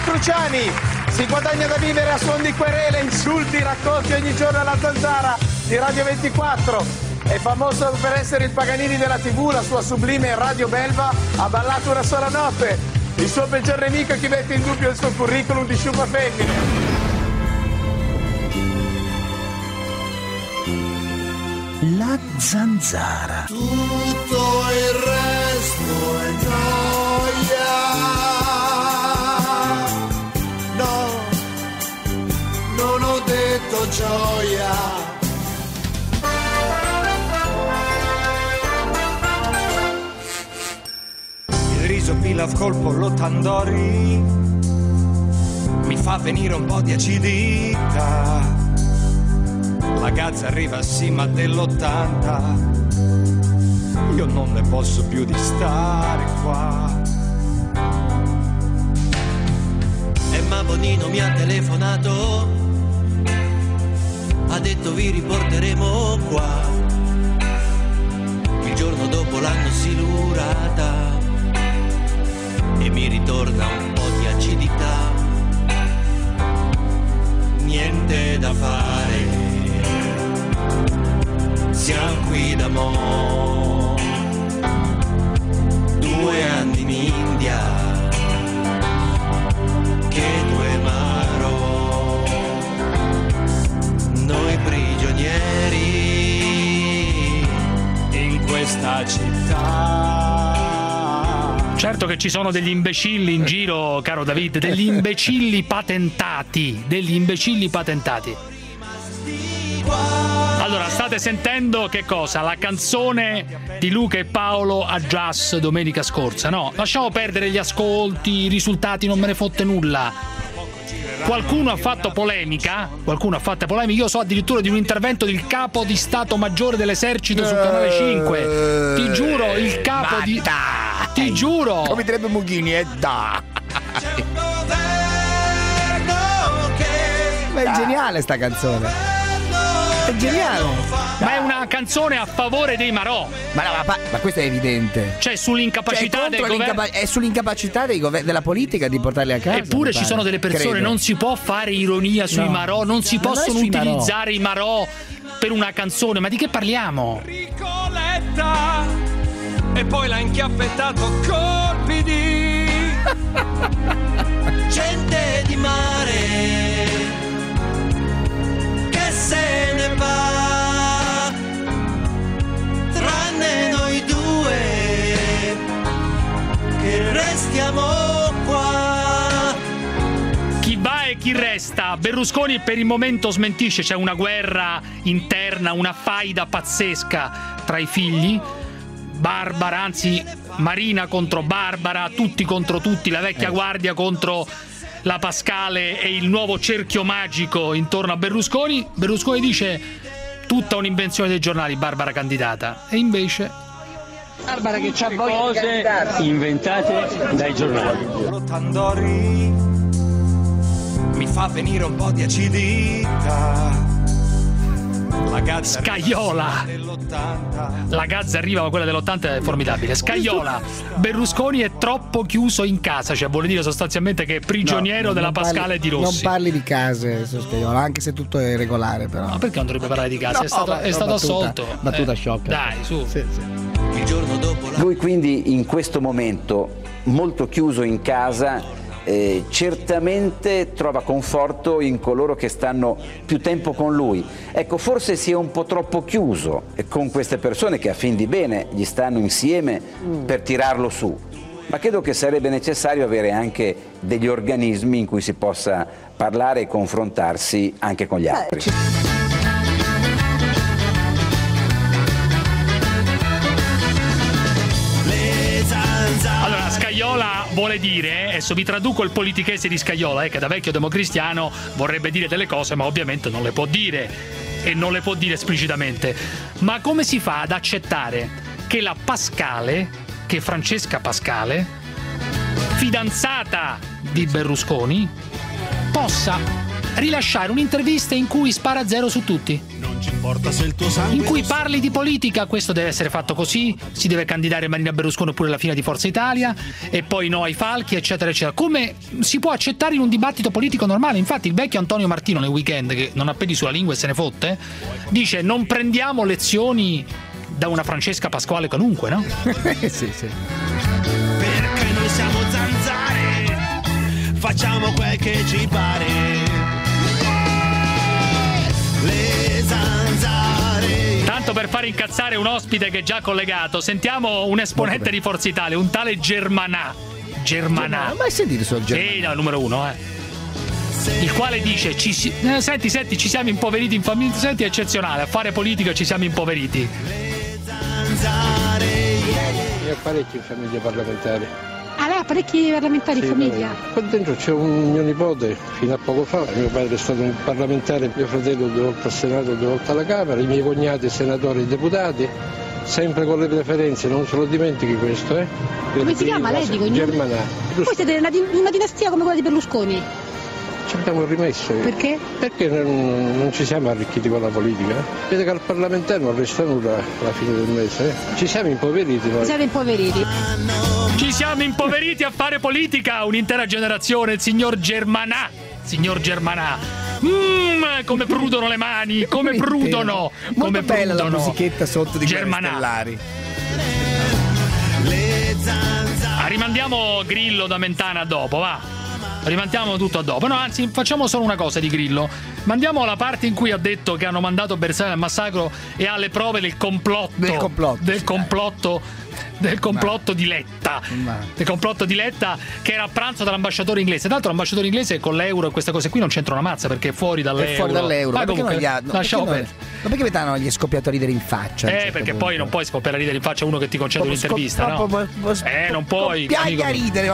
Cruciani si guadagna da vivere a suon di querele, insulti raccolti ogni giorno alla zanzara di Radio 24. È famoso per essere il Paganini della TV, la sua sublime Radio Belva ha ballato una sola notte. Il suo peggior nemico è chi mette in dubbio il suo curriculum di sciupa femmine. La zanzara. Tutto il resto è gioia. No, non ho detto gioia. Il riso pilaf col pollo tandoori mi fa venire un po' di acidità. La gazza arriva a cima dell'80, io non ne posso più di stare qua. E Bonino mi ha telefonato, ha detto vi riporteremo qua. Il giorno dopo l'hanno silurata e mi ritorna un po' di acidità. Niente da fare, siamo qui da mo', 2 anni in India, che 2 marò, noi prigionieri in questa città. Certo che ci sono degli imbecilli in giro, caro David, degli imbecilli patentati, Allora, state sentendo che cosa? La canzone di Luca e Paolo a Jazz domenica scorsa, no? Lasciamo perdere gli ascolti, i risultati, non me ne fotte nulla. Qualcuno ha fatto polemica, io so addirittura di un intervento del capo di Stato Maggiore dell'Esercito sul Canale 5. Ti giuro, il capo di... Ti giuro! Come direbbe Mughini, è da... Ma è geniale sta canzone. È geniale. Ma è una canzone a favore dei marò. Ma questo è evidente. Cioè sull'incapacità del governo. È sull'incapacità della politica di portarli a casa. Eppure ci sono delle persone, credo. non si può fare ironia sui marò, non si possono utilizzare i marò per una canzone. Ma di che parliamo? Ricoletta e poi l'ha inchiappettato colpi di gente di mare che se ne va, tranne noi 2 che restiamo qua. Chi va e chi resta? Berlusconi per il momento smentisce, c'è una guerra interna, una faida pazzesca tra i figli. Barbara, anzi Marina contro Barbara, tutti contro tutti, la vecchia guardia contro la Pascale e il nuovo cerchio magico intorno a Berlusconi. Berlusconi dice tutta un'invenzione dei giornali, Barbara candidata, e invece Barbara che c'ha voglia di candidarsi, inventate dai giornali. Tandori mi fa venire un po' di acidità. La Gazza Scaiola, la Gazza arriva, ma quella dell'80 è formidabile. Scaiola, Berlusconi è troppo chiuso in casa, cioè vuole dire sostanzialmente che è prigioniero della Pascale di Rossi. Non parli di case, Scaiola, anche se tutto è regolare, però. Ma perché non dovrebbe parlare di case? È stato assolto. Battuta sciocca. Dai, su. Sì. Il giorno dopo Lui quindi in questo momento molto chiuso in casa certamente trova conforto in coloro che stanno più tempo con lui. Ecco, forse si è un po' troppo chiuso con queste persone che a fin di bene gli stanno insieme per tirarlo su, ma credo che sarebbe necessario avere anche degli organismi in cui si possa parlare e confrontarsi anche con gli altri. Allora, Scaiola vuole dire, adesso vi traduco il politichese di Scaiola, che da vecchio democristiano vorrebbe dire delle cose, ma ovviamente non le può dire, e non le può dire esplicitamente. Ma come si fa ad accettare che la Pascale, che Francesca Pascale, fidanzata di Berlusconi, possa rilasciare un'intervista in cui spara zero su tutti. Non ci importa se il tuo sangue In cui parli di politica, questo deve essere fatto così, si deve candidare Marina Berlusconi oppure la fine di Forza Italia, e poi no ai falchi, eccetera, eccetera. Come si può accettare in un dibattito politico normale? Infatti il vecchio Antonio Martino nel weekend, che non ha peli sulla lingua e se ne fotte, dice non prendiamo lezioni da una Francesca Pasquale qualunque, no? Sì. perché noi siamo zanzare, facciamo quel che ci pare. Le zanzare. Tanto per far incazzare un ospite che è già collegato, sentiamo un esponente di Forza Italia, un tale Germanà. Ma mai sentito sul Germanà? No, numero uno, il quale dice senti, ci siamo impoveriti in famiglia, senti, è eccezionale, a fare politica ci siamo impoveriti. Io ho parecchi in famiglia parlamentare. Ah, lei ha parecchi parlamentari in famiglia? Qua dentro c'è un mio nipote, fino a poco fa, mio padre è stato un parlamentare, mio fratello 2 volte al Senato, 2 volte alla Camera, i miei cognati senatori e deputati, sempre con le preferenze, non se lo dimentichi questo, Come si chiama lei di cognome? Germanà. Voi siete una dinastia come quella di Berlusconi? Ci abbiamo rimesso. Perché? Perché non ci siamo arricchiti con la politica. Vede che al parlamentare non resta nulla alla fine del mese. Ci siamo impoveriti noi. Siete impoveriti. Ci siamo impoveriti a fare politica, un'intera generazione, il signor Germanà. Come prudono le mani, come prudono. Molto bella la musichetta sotto di Germanà. Stellari. Rimandiamo Grillo da Mentana dopo, va. Rimandiamo tutto a dopo. No, anzi, facciamo solo una cosa di Grillo. Mandiamo la parte in cui ha detto che hanno mandato Bersani al massacro e ha le prove del complotto. Del complotto di Letta. Del complotto di Letta, che era a pranzo dall'ambasciatore inglese. Tra l'altro l'ambasciatore inglese con l'euro e queste cose qui non c'entra una mazza, perché è fuori dall'euro. È fuori dall'euro. Ma comunque, lasciamo perdere. Ma perché metà gli è scoppiato a ridere in faccia? Perché poi non puoi scoppiare a ridere in faccia a uno che ti concede un'intervista, no? Non puoi. Piaglia a ridere.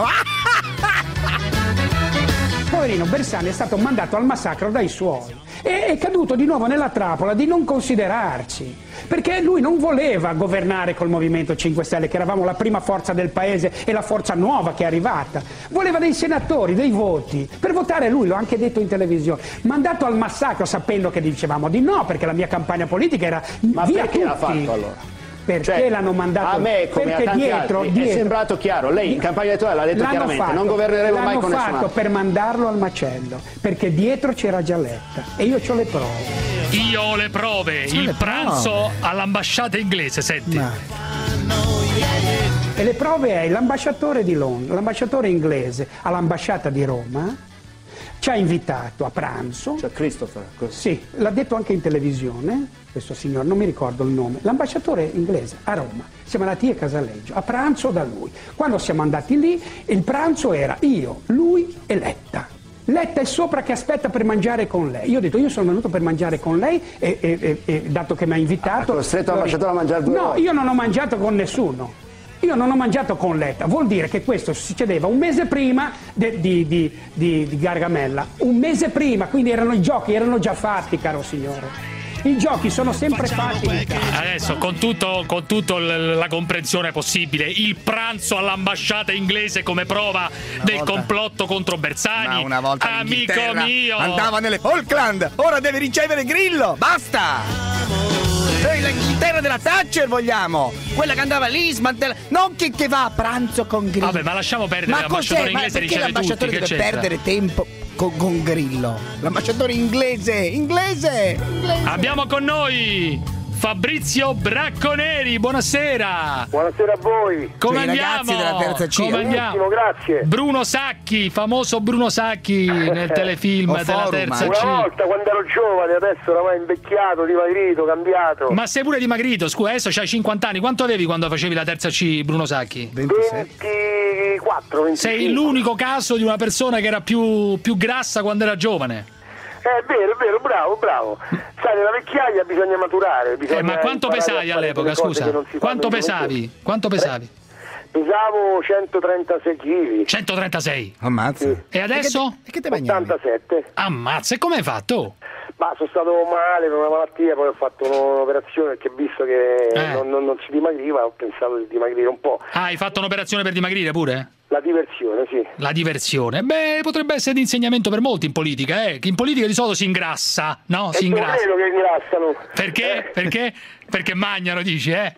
Poverino Bersani è stato mandato al massacro dai suoi e è caduto di nuovo nella trappola di non considerarci, perché lui non voleva governare col Movimento 5 Stelle, che eravamo la prima forza del paese e la forza nuova che è arrivata. Voleva dei senatori, dei voti per votare lui, l'ho anche detto in televisione. Mandato al massacro sapendo che dicevamo di no, perché la mia campagna politica era ma via perché tutti. l'ha fatto allora? Perché l'hanno mandato? A me, come a tanti altri, è sembrato chiaro. Lei in campagna elettorale l'ha detto chiaramente, non governeremo mai con nessuno. L'hanno fatto per mandarlo al macello, perché dietro c'era già Letta e io ho le prove. Io ho le prove, il pranzo all'ambasciata inglese, senti. E le prove è l'ambasciatore di Londra, l'ambasciatore inglese all'ambasciata di Roma ci ha invitato a pranzo. Cioè Christopher. Sì, l'ha detto anche in televisione, questo signore, non mi ricordo il nome, l'ambasciatore inglese a Roma. Siamo andati a Casaleggio, a pranzo da lui. Quando siamo andati lì, il pranzo era io, lui e Letta. Letta è sopra che aspetta per mangiare con lei. Io ho detto, io sono venuto per mangiare con lei e dato che mi ha invitato... Ha costretto l'ambasciatore a mangiare 2 volte? No, io non ho mangiato con nessuno. Io non ho mangiato con Letta, vuol dire che questo succedeva un mese prima di Gargamella, un mese prima, quindi i giochi erano già fatti, caro signore. I giochi sono sempre fatti. Adesso con tutto la comprensione possibile, il pranzo all'ambasciata inglese come prova del complotto contro Bersani. Ma una volta amico mio andava nelle Falkland, ora deve ricevere Grillo, basta. Noi l'Inghilterra della Thatcher vogliamo, quella che andava lì, smantella, non che va a pranzo con Grillo. Vabbè, ma lasciamo perdere, l'ambasciatore inglese riceve tutti. L'ambasciatore deve perdere tempo con Grillo? L'ambasciatore inglese. Abbiamo con noi Fabrizio Bracconeri, buonasera. Buonasera a voi. Come andiamo? Ragazzi della terza C. Come andiamo? Grazie. Bruno Sacchi, famoso Bruno Sacchi nel telefilm della terza C. Una volta quando ero giovane, adesso oramai invecchiato, dimagrito, cambiato. Ma sei pure dimagrito, scusa, adesso c'hai 50 anni. Quanto avevi quando facevi la terza C, Bruno Sacchi? 24, 25. Sei l'unico caso di una persona che era più grassa quando era giovane. È vero, bravo. Sai, nella vecchiaia bisogna maturare. Ma quanto pesavi all'epoca, scusa? Quanto pesavi? Pesavo 136 kg. 136? Ammazza. E adesso? E che te bagnavi? 87. Ammazza, e come hai fatto? Ma sono stato male per una malattia, poi ho fatto un'operazione perché visto che non si dimagriva, ho pensato di dimagrire un po'. Ah, hai fatto un'operazione per dimagrire pure? La diversione, sì. La diversione. Beh, potrebbe essere di insegnamento per molti in politica, che in politica di solito si ingrassa, no? Si ingrassa. Credo che ingrassano. Perché? Perché? Perché mangiano, dici, beh.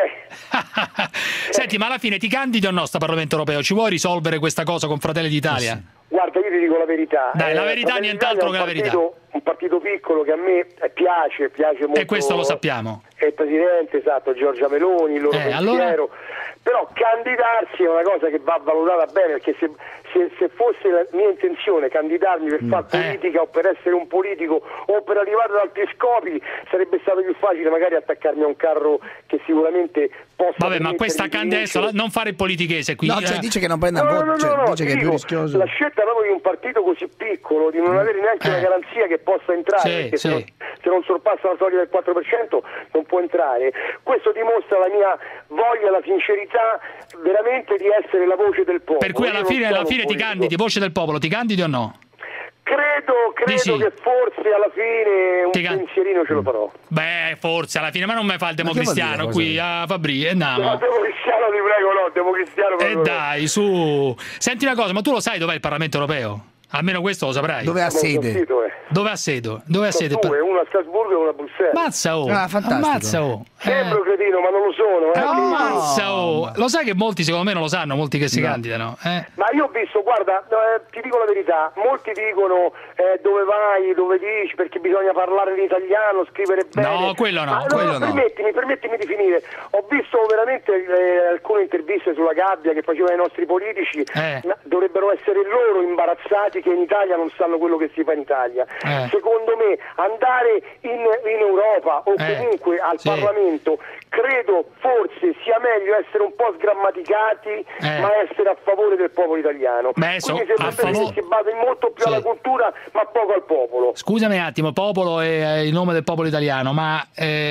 Senti, ma alla fine ti candidi o no sta Parlamento europeo? Ci vuoi risolvere questa cosa con Fratelli d'Italia? Sì. Guarda, io ti dico la verità. Dai, la verità, nient'altro che la verità. Un partito piccolo che a me piace molto. E questo lo sappiamo. È il presidente, esatto, Giorgia Meloni, il loro pensiero. Allora? Però candidarsi è una cosa che va valutata bene, perché se fosse la mia intenzione candidarmi per fare politica o per essere un politico o per arrivare ad altri scopi, sarebbe stato più facile magari attaccarmi a un carro che sicuramente possa... Vabbè, ma questa candidatura, non fare il politichese qui. No, cioè dice che non prenda voto, dice che è più rischioso. La scelta proprio di un partito così piccolo, di non avere neanche una garanzia che possa entrare, perché se non sorpassa la soglia del 4% non può entrare. Questo dimostra la mia voglia, la sincerità veramente di essere la voce del popolo. Per cui alla fine ti candidi, voce del popolo, ti candidi o no? Credo che forse alla fine un pensierino ce lo farò. Beh, forse alla fine, ma non mi fa il democristiano qui a Fabri, andiamo. No, democristiano ti prego, no, democristiano proprio. Dai, su. Senti una cosa, ma tu lo sai dov'è il Parlamento europeo? Almeno questo lo saprai. Dove ha sede? Dove ha sede? Dove ha sede? Una a Strasburgo e una a Bruxelles. Mazza oh. Fantastico. Ammazza oh. Sembro cretino, ma non lo sono. Ammazza oh. Lo sai che molti secondo me non lo sanno, molti che si candidano. Ma io ho visto, guarda, ti dico la verità, molti dicono dove vai, dove dici, perché bisogna parlare in italiano, scrivere bene. No, quello no. Permettimi di finire. Ho visto veramente alcune interviste sulla gabbia che facevano i nostri politici, dovrebbero essere loro imbarazzati che in Italia non sanno quello che si fa in Italia. Secondo me andare in Europa o comunque al Parlamento, credo forse sia meglio essere un po' sgrammaticati ma essere a favore del popolo italiano. Quindi sembra che si basa molto più alla cultura ma poco al popolo. Scusami un attimo, popolo è il nome del popolo italiano, ma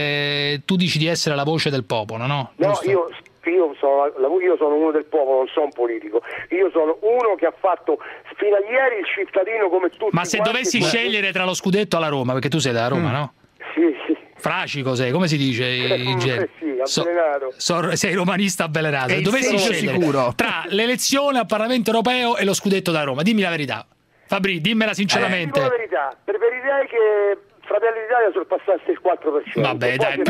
tu dici di essere la voce del popolo, no? No, io sono uno del popolo, non sono un politico. Io sono uno che ha fatto fino a ieri il cittadino come tutti. Ma se dovessi scegliere tra lo scudetto alla Roma, perché tu sei della Roma, no? Sì. Fracico sei, come si dice in genere? Sì, avvelenato. Sei romanista avvelenato. Se dovessi scegliere tra l'elezione al Parlamento europeo e lo scudetto da Roma, dimmi la verità. Fabri, dimmela sinceramente. Dico la verità, preferirei che Fratelli d'Italia sorpassasse il 4%. Vabbè, dai,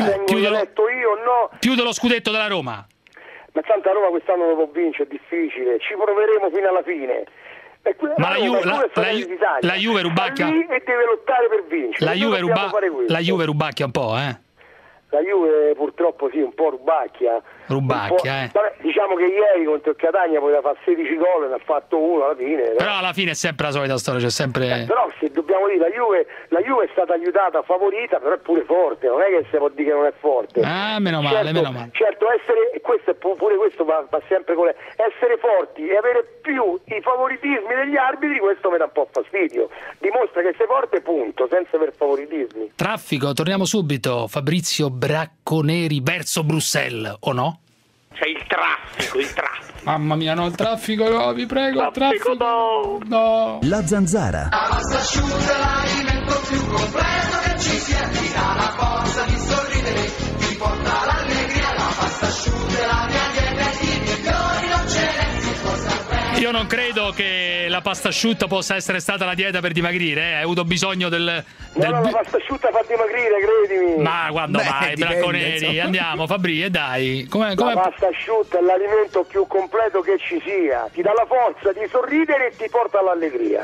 più dello scudetto della Roma. Ma tanto a Roma quest'anno non può vincere, è difficile, ci proveremo fino alla fine. Ma la Juve rubacchia e deve lottare per vincere. La Juve rubacchia un po', La Juve purtroppo sì, un po' rubacchia. Vabbè, diciamo che ieri contro il Catania poteva fare 16 gol e ne ha fatto uno alla fine. Però alla fine è sempre la solita storia, c'è sempre... però se dobbiamo dire, la Juve è stata aiutata, favorita, però è pure forte, non è che si può dire che non è forte. Meno male, meno male. Certo, pure questo va sempre con essere forti e avere più i favoritismi degli arbitri, questo mi dà un po' fastidio. Dimostra che sei forte, punto, senza aver favoritismi. Traffico, torniamo subito. Fabrizio Bracconeri verso Bruxelles, o no? C'è il traffico. Mamma mia, no, il traffico, no, vi prego, il traffico no. La Zanzara. La pasta asciutta è l'alimento più completo che ci sia, ti dà la forza di sorridere, ti porta l'allegria, la pasta asciutta è la mia dieta, i migliori non ce n'è, si può star bene. Io non credo che la pasta asciutta possa essere stata la dieta per dimagrire, Hai avuto bisogno del... No, la pasta asciutta fa dimagrire, credimi. Ma quando mai, Bracconeri? Andiamo, Fabri, dai. La pasta asciutta è l'alimento più completo che ci sia. Ti dà la forza di sorridere e ti porta all'allegria.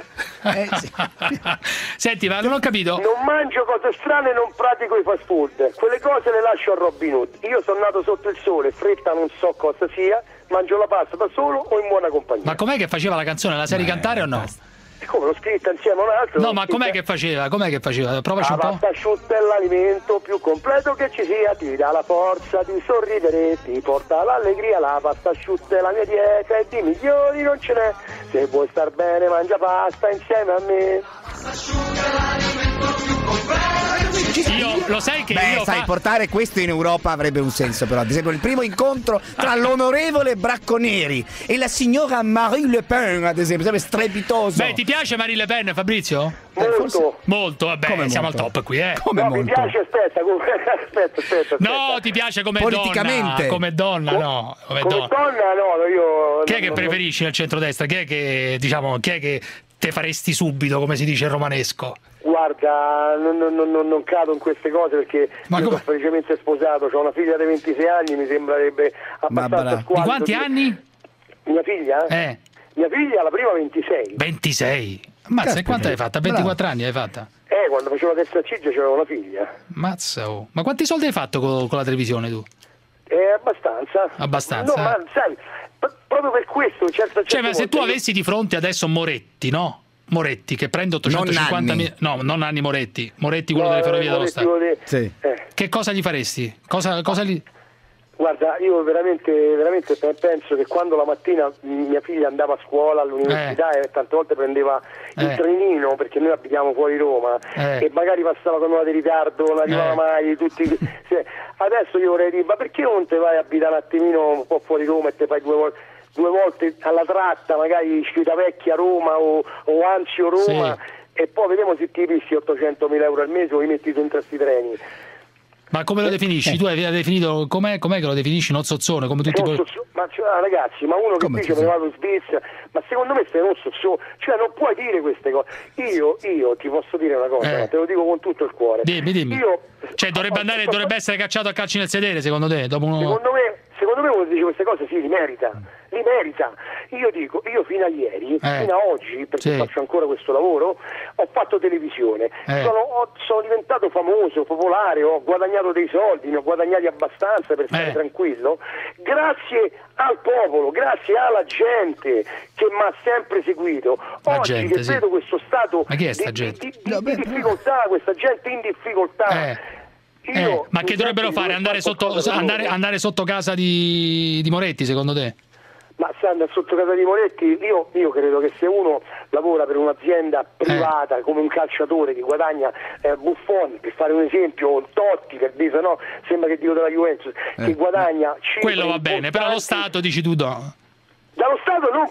Senti, ma non ho capito. Non mangio cose strane e non pratico i fast food. Quelle cose le lascio a Robin Hood. Io sono nato sotto il sole, fretta non so cosa sia, mangio la pasta da solo o in buona compagnia. Ma com'è che faceva la canzone? La sai ricantare o no? Come l'ho scritta insieme a un altro? No, ma com'è che faceva? Provaci un po'. La pasta asciutta è l'alimento più completo che ci sia, ti dà la forza di sorridere, ti porta l'allegria, la pasta asciutta è la mia dieta e di migliori non ce n'è. Se vuoi star bene mangia pasta insieme a me. La pasta asciutta è l'alimento più completo che ci Lo sai che portare questo in Europa avrebbe un senso, però. Ad esempio, il primo incontro tra l'onorevole Bracconieri e la signora Marie Le Pen, ad esempio, sarebbe strepitoso. Beh, ti piace Marie Le Pen, Fabrizio? Molto. Molto, vabbè, Come siamo molto? al top qui, Come no, molto? mi piace, aspetta. No, ti piace come politicamente? donna? Come donna, no. Come donna no, io... Chi è che preferisci nel centrodestra? Chi è che te faresti subito, come si dice in romanesco? Guarda, non cado in queste cose perché io sono felicemente sposato, ho una figlia di 26 anni, mi sembrerebbe abbastanza squallido. Di quanti anni? Mia figlia? Mia figlia, la prima 26. 26? Mazza, e quanto hai fatta? 24 anni hai fatta? Quando facevo la terza CIG c'avevo una figlia. Mazza, oh. Ma quanti soldi hai fatto con la televisione tu? Abbastanza. Abbastanza? No, ma sai, proprio per questo cioè, ma se tu avessi di fronte adesso Moretti, no? Moretti che prende 850.000, no, non Nanni Moretti, quello delle Ferrovie dello Stato. Sì. Che cosa gli faresti? Cosa gli... Guarda, io veramente penso che quando la mattina mia figlia andava a scuola, all'università e tante volte prendeva il trenino, perché noi abitiamo fuori Roma, e magari passava con un'ora di ritardo, non arrivava mai, adesso io vorrei dire, ma perché non te vai a abitare un attimino un po' fuori Roma e te fai due volte alla tratta, magari Civitavecchia Roma o Anzio Roma, e poi vediamo se ti pissi 800.000 euro al mese o li metti dentro a questi treni. Ma come lo definisci? Tu hai definito com'è che lo definisci? Non sozzone, come tutti ma ragazzi, ma uno che dice me ne vado in Svizzera, ma secondo me sei non sozzone, cioè non puoi dire queste cose. Io ti posso dire una cosa, te lo dico con tutto il cuore. Dimmi. Cioè dovrebbe essere cacciato a calci nel sedere, secondo te? Secondo me uno dice queste cose li merita. Io dico, io fino a ieri, fino a oggi, perché faccio ancora questo lavoro, ho fatto televisione, sono diventato famoso, popolare, ho guadagnato dei soldi, ne ho guadagnati abbastanza per stare tranquillo, grazie al popolo, grazie alla gente che mi ha sempre seguito. Oggi che vedo questo stato di difficoltà, questa gente in difficoltà. Ma che dovrebbero fare? Andare sotto casa di Moretti, secondo te? Ma stando sotto casa di Moretti, io credo che se uno lavora per un'azienda privata come un calciatore che guadagna Buffon, per fare un esempio, Totti, per dire, no? Sembra che dico della Juventus, che guadagna quello va bene, però lo Stato dici tu no. Dallo Stato non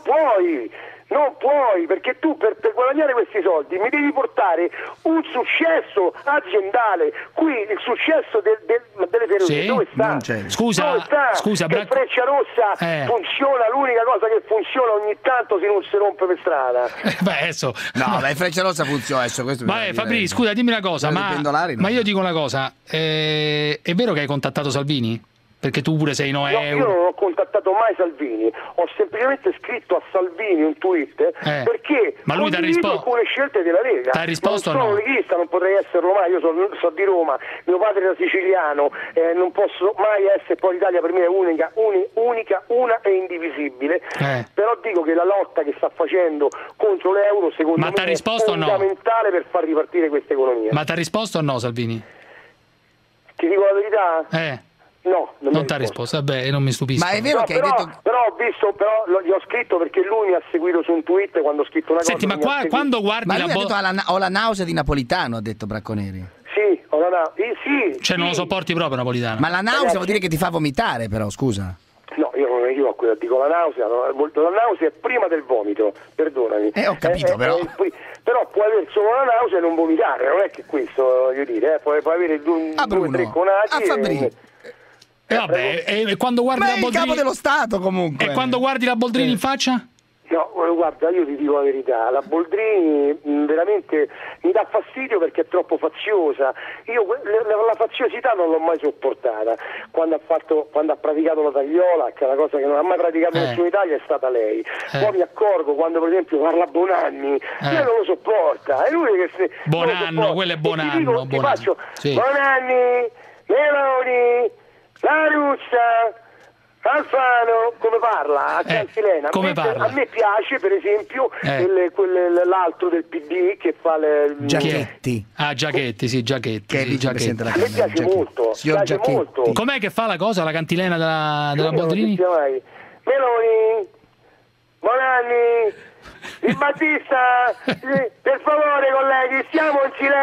puoi, perché tu per guadagnare questi soldi mi devi portare un successo aziendale. Qui il successo delle ferrovie dove sta? Scusa, Freccia Rossa funziona, l'unica cosa che funziona ogni tanto se non si rompe per strada. Freccia Rossa funziona adesso. Fabri, scusa, dimmi una cosa, ma io dico una cosa, è vero che hai contattato Salvini? Perché tu pure sei No, io non ho contattato mai Salvini, ho semplicemente scritto a Salvini un tweet perché condivido alcune scelte della Lega. Ti ha risposto non sono leghista, non potrei esserlo mai, io sono di Roma, mio padre era siciliano, non posso mai essere, poi l'Italia per me è unica, una e indivisibile, però dico che la lotta che sta facendo contro l'euro secondo me è fondamentale per far ripartire questa economia. Ma ti ha risposto o no Salvini? Ti dico la verità? No, non ti ha risposto, vabbè, non mi stupisco. Ma è vero che hai detto... Però gli ho scritto perché lui mi ha seguito su un tweet quando ho scritto una cosa. Senti, ma quando guardi lui ha detto ho la nausea di Napolitano, ha detto Bracconieri. Sì, ho la nausea. Sì. Non lo sopporti proprio Napolitano. Ma la nausea vuol dire che ti fa vomitare, però, scusa. No, io dico la nausea è prima del vomito, perdonami. Ho capito, però. Però puoi avere solo la nausea e non vomitare, non è che questo, voglio dire, puoi avere due o tre conati. E quando guardi la Boldrini, il capo dello Stato comunque. E quando guardi la Boldrini in faccia? No, guarda, io ti dico la verità, la Boldrini veramente mi dà fastidio perché è troppo faziosa. Io la faziosità non l'ho mai sopportata. Quando ha praticato la tagliola, che è una cosa che non ha mai praticato nessuno in Italia, è stata lei. Poi mi accorgo quando per esempio parla Bonanni, lei non lo sopporta. È lui che Bonanno, quello è Bonanno. Ti faccio Bonanni, Meloni, La Russa, Alfano, come parla? A Cantilena. A me piace per esempio l'altro del PD che fa le... Giachetti. Giachetti, sì, Giachetti. Che è vicepresidente della Camera. A me piace molto. Piace molto. Com'è che fa la cosa, la cantilena della Boldrini? Meloni, Bonanni, Battista, per favore colleghi, stiamo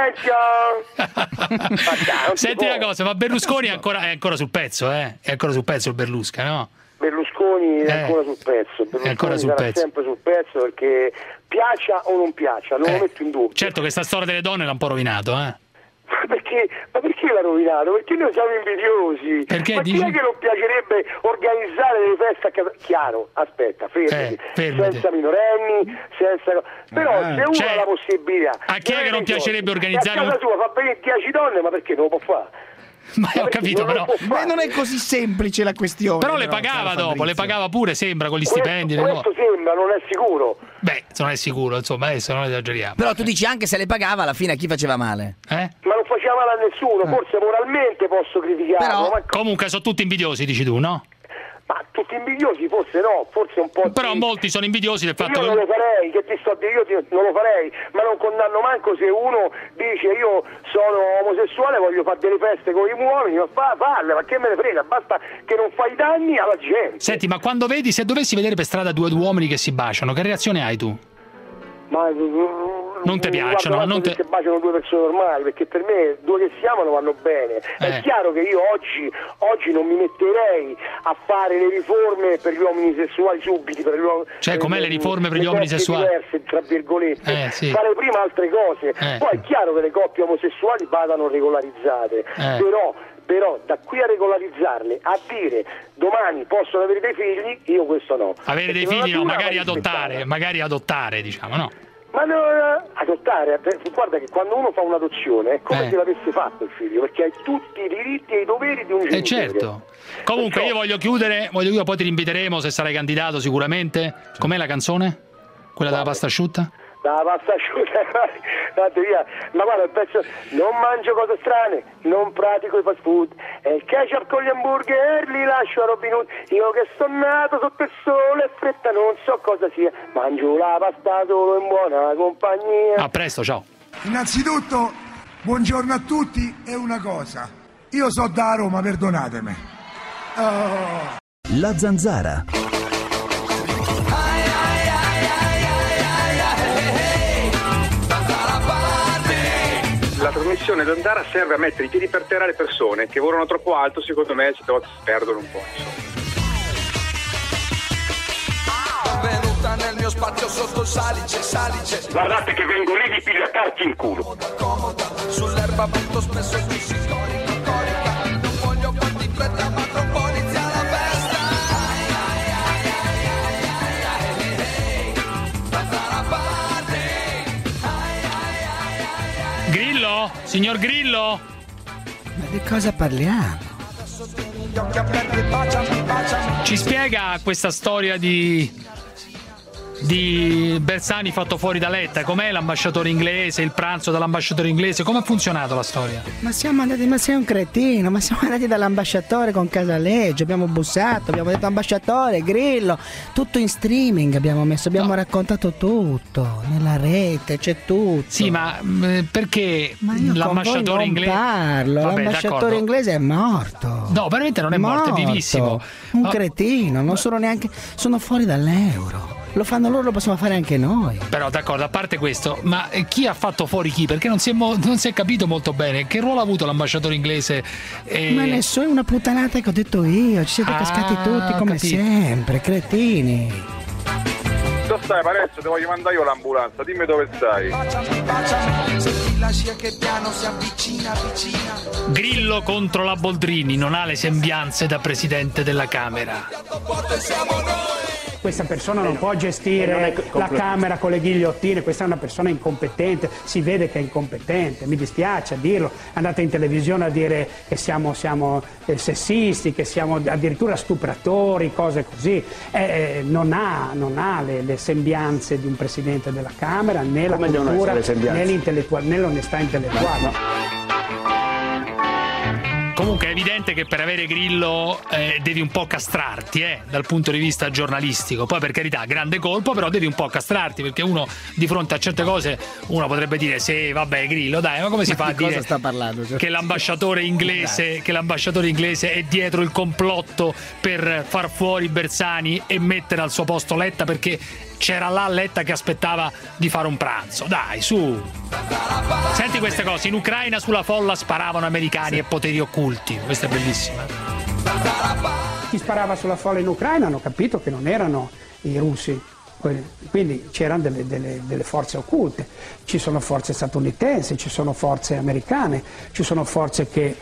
in silenzio. Senti una cosa, ma Berlusconi è ancora sul pezzo, È ancora sul pezzo il Berlusca, no? Berlusconi è ancora sul pezzo. Berlusconi sarà sempre sul pezzo, perché piaccia o non piaccia, non lo metto in dubbio. Certo che sta storia delle donne l'ha un po' rovinato, Ma perché l'ha rovinato? Perché noi siamo invidiosi. Perché ma chi è che non piacerebbe organizzare delle feste a casa? Chiaro, aspetta, fermati. Senza minorenni, senza... Però se uno ha la possibilità... A chi è che non piacerebbe organizzare... A casa sua fa venire 10 donne, ma perché non lo può fare? Ma ho capito, però non è così semplice la questione. Però le pagava dopo, le pagava pure, sembra, con gli stipendi. Questo sembra, non è sicuro. Beh, non è sicuro, insomma, adesso non esageriamo. Però tu dici anche se le pagava, alla fine a chi faceva male? Ma non faceva male a nessuno, forse moralmente posso criticarlo. Però, comunque sono tutti invidiosi, dici tu, no? Ma tutti invidiosi forse no, forse un po'. Però molti sono invidiosi del fatto che... Io non lo farei, che ti sto a dire, non lo farei, ma non condanno manco se uno dice io sono omosessuale, voglio fare delle feste con gli uomini, ma falle, ma che me ne frega, basta che non fai danni alla gente. Senti, ma quando vedi, se dovessi vedere per strada due uomini che si baciano, che reazione hai tu? Ma non ti piacciono, non te... che baciano due persone normali, perché per me due che si amano vanno bene. È chiaro che io oggi non mi metterei a fare le riforme per gli uomini sessuali subiti, per gli uomini, cioè com'è le riforme per gli uomini sessuali? Diverse, tra virgolette. Sì. Fare prima altre cose. Poi è chiaro che le coppie omosessuali vadano regolarizzate, però da qui a regolarizzarle, a dire domani possono avere dei figli, io questo no. Avere dei figli no, magari adottare, diciamo, no? Ma no, adottare, guarda che quando uno fa un'adozione è come se l'avesse fatto il figlio, perché hai tutti i diritti e i doveri di un genitore. Certo. Comunque io voglio chiudere, poi ti rinviteremo se sarai candidato sicuramente. Com'è la canzone? Quella della pasta asciutta? La pasta asciutta, via. Ma guarda il pezzo, non mangio cose strane, non pratico i fast food, e il ketchup con gli hamburger li lascio a Robin Hood. Io che sono nato sotto il sole e fretta non so cosa sia, mangio la pasta solo in buona compagnia. A presto, ciao. Innanzitutto, buongiorno a tutti, e una cosa, io so da Roma, perdonatemi. La Zanzara. La trasmissione Zanzara serve a mettere i piedi per terra alle persone che volano troppo alto, secondo me certe volte si perdono un po'. Venuta nel mio spazio sotto salice. Guardate che vengo lì di pigliarti in culo. Comoda, sull'erba molto spesso tu si corica. Non voglio farti fretta ma troppo inizia la festa. Grillo? Signor Grillo? Ma di cosa parliamo? Ci spiega questa storia di Bersani fatto fuori da Letta? Com'è l'ambasciatore inglese, il pranzo dall'ambasciatore inglese? Come ha funzionato la storia? Ma sei un cretino, ma siamo andati dall'ambasciatore con Casaleggio, abbiamo bussato, abbiamo detto ambasciatore, Grillo, tutto in streaming abbiamo raccontato tutto, nella rete, c'è tutto. Sì, ma perché l'ambasciatore inglese? L'ambasciatore inglese è morto. No, veramente non è morto, è vivissimo. Un cretino, non sono neanche, sono fuori dall'euro. Lo fanno loro, lo possiamo fare anche noi. Però d'accordo, a parte questo, ma chi ha fatto fuori chi? Perché non si è capito molto bene che ruolo ha avuto l'ambasciatore inglese. Ma nessuno, è una puttanata che ho detto io. Ci siete cascati tutti come sempre, cretini. Dove stai, Parenzo? Ti voglio mandare io l'ambulanza, dimmi dove stai. Grillo contro la Boldrini non ha le sembianze da presidente della Camera. Questa persona non può gestire la Camera con le ghigliottine, questa è una persona incompetente, si vede che è incompetente, mi dispiace a dirlo, andate in televisione a dire che siamo sessisti, che siamo addirittura stupratori, cose così, non ha le sembianze di un presidente della Camera, né la cultura, né l'onestà intellettuale. Comunque è evidente che per avere Grillo devi un po' castrarti dal punto di vista giornalistico. Poi per carità, grande colpo, però devi un po' castrarti, perché uno di fronte a certe cose uno potrebbe dire sì, vabbè, Grillo, dai, ma come si fa a dire sta parlando? Che l'ambasciatore inglese è dietro il complotto per far fuori Bersani e mettere al suo posto Letta, perché c'era là Letta che aspettava di fare un pranzo. Dai, su. Senti queste cose. In Ucraina sulla folla sparavano americani e poteri occulti. Questa è bellissima. Chi sparava sulla folla in Ucraina hanno capito che non erano i russi. Quindi c'erano delle forze occulte. Ci sono forze statunitensi, ci sono forze americane, ci sono forze che...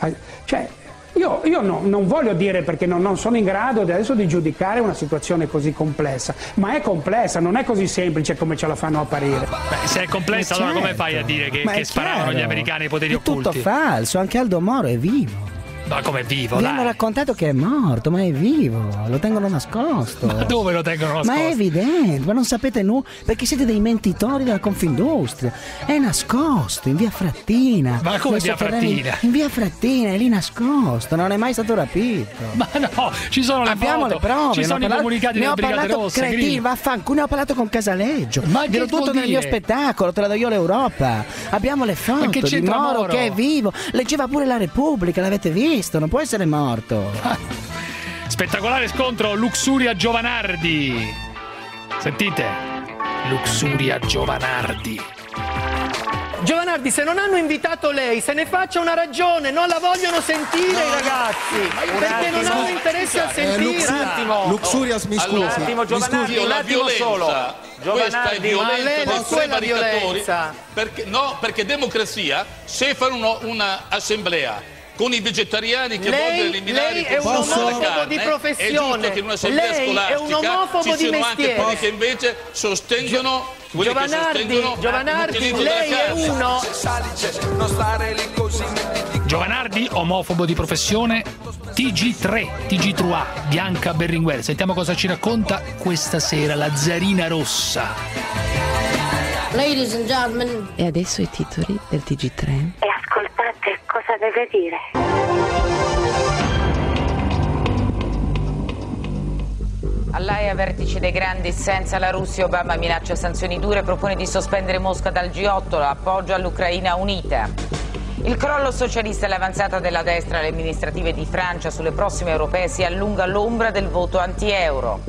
Io non voglio dire, perché non sono in grado adesso di giudicare una situazione così complessa, ma è complessa, non è così semplice come ce la fanno apparire. Beh, se è complessa, allora come fai a dire che sparavano gli americani ai poteri occulti? È tutto falso, anche Aldo Moro è vivo. Ma come è vivo? Vi hanno raccontato che è morto, ma è vivo, lo tengono nascosto. Ma dove lo tengono nascosto? Ma è evidente, ma non sapete nulla, perché siete dei mentitori della Confindustria. È nascosto in via Frattina. Ma come via Frattina? In via Frattina, è lì nascosto, non è mai stato rapito. Ma no, ci sono le Abbiamo foto, le prove, ci sono i comunicati delle Brigate Rosse. Cretino, vaffanculo, ne ho parlato con Casaleggio. Ma dirò tutto nel mio spettacolo, te la do io l'Europa. Abbiamo le foto di Moro che è vivo, leggeva pure la Repubblica, l'avete visto, non può essere morto. Spettacolare scontro Luxuria Giovanardi. Sentite, Luxuria Giovanardi. Giovanardi, se non hanno invitato lei, se ne faccia una ragione, non la vogliono sentire i ragazzi, perché non hanno interesse a sentirla. Luxuria, mi scusi. Un attimo, Giovanardi, un attimo solo. Questa è violenza non dei la violenza. Perché democrazia, se fanno un'assemblea con i vegetariani che vogliono eliminare lei è un omofobo di professione. È giusto che in un'assemblea Lei è un omofobo di siano anche quelli che invece sostengono Giovanardi, lei è uno. Giovanardi, omofobo di professione. TG3 Bianca Berlinguer. Sentiamo cosa ci racconta questa sera la Zarina Rossa. Ladies and gentlemen. E adesso i titoli del TG3. E ascoltate cosa deve dire. All'Aia, vertice dei grandi, senza la Russia, Obama minaccia sanzioni dure, propone di sospendere Mosca dal G8, appoggio all'Ucraina unita. Il crollo socialista e l'avanzata della destra alle amministrative di Francia sulle prossime europee si allunga l'ombra del voto anti-euro.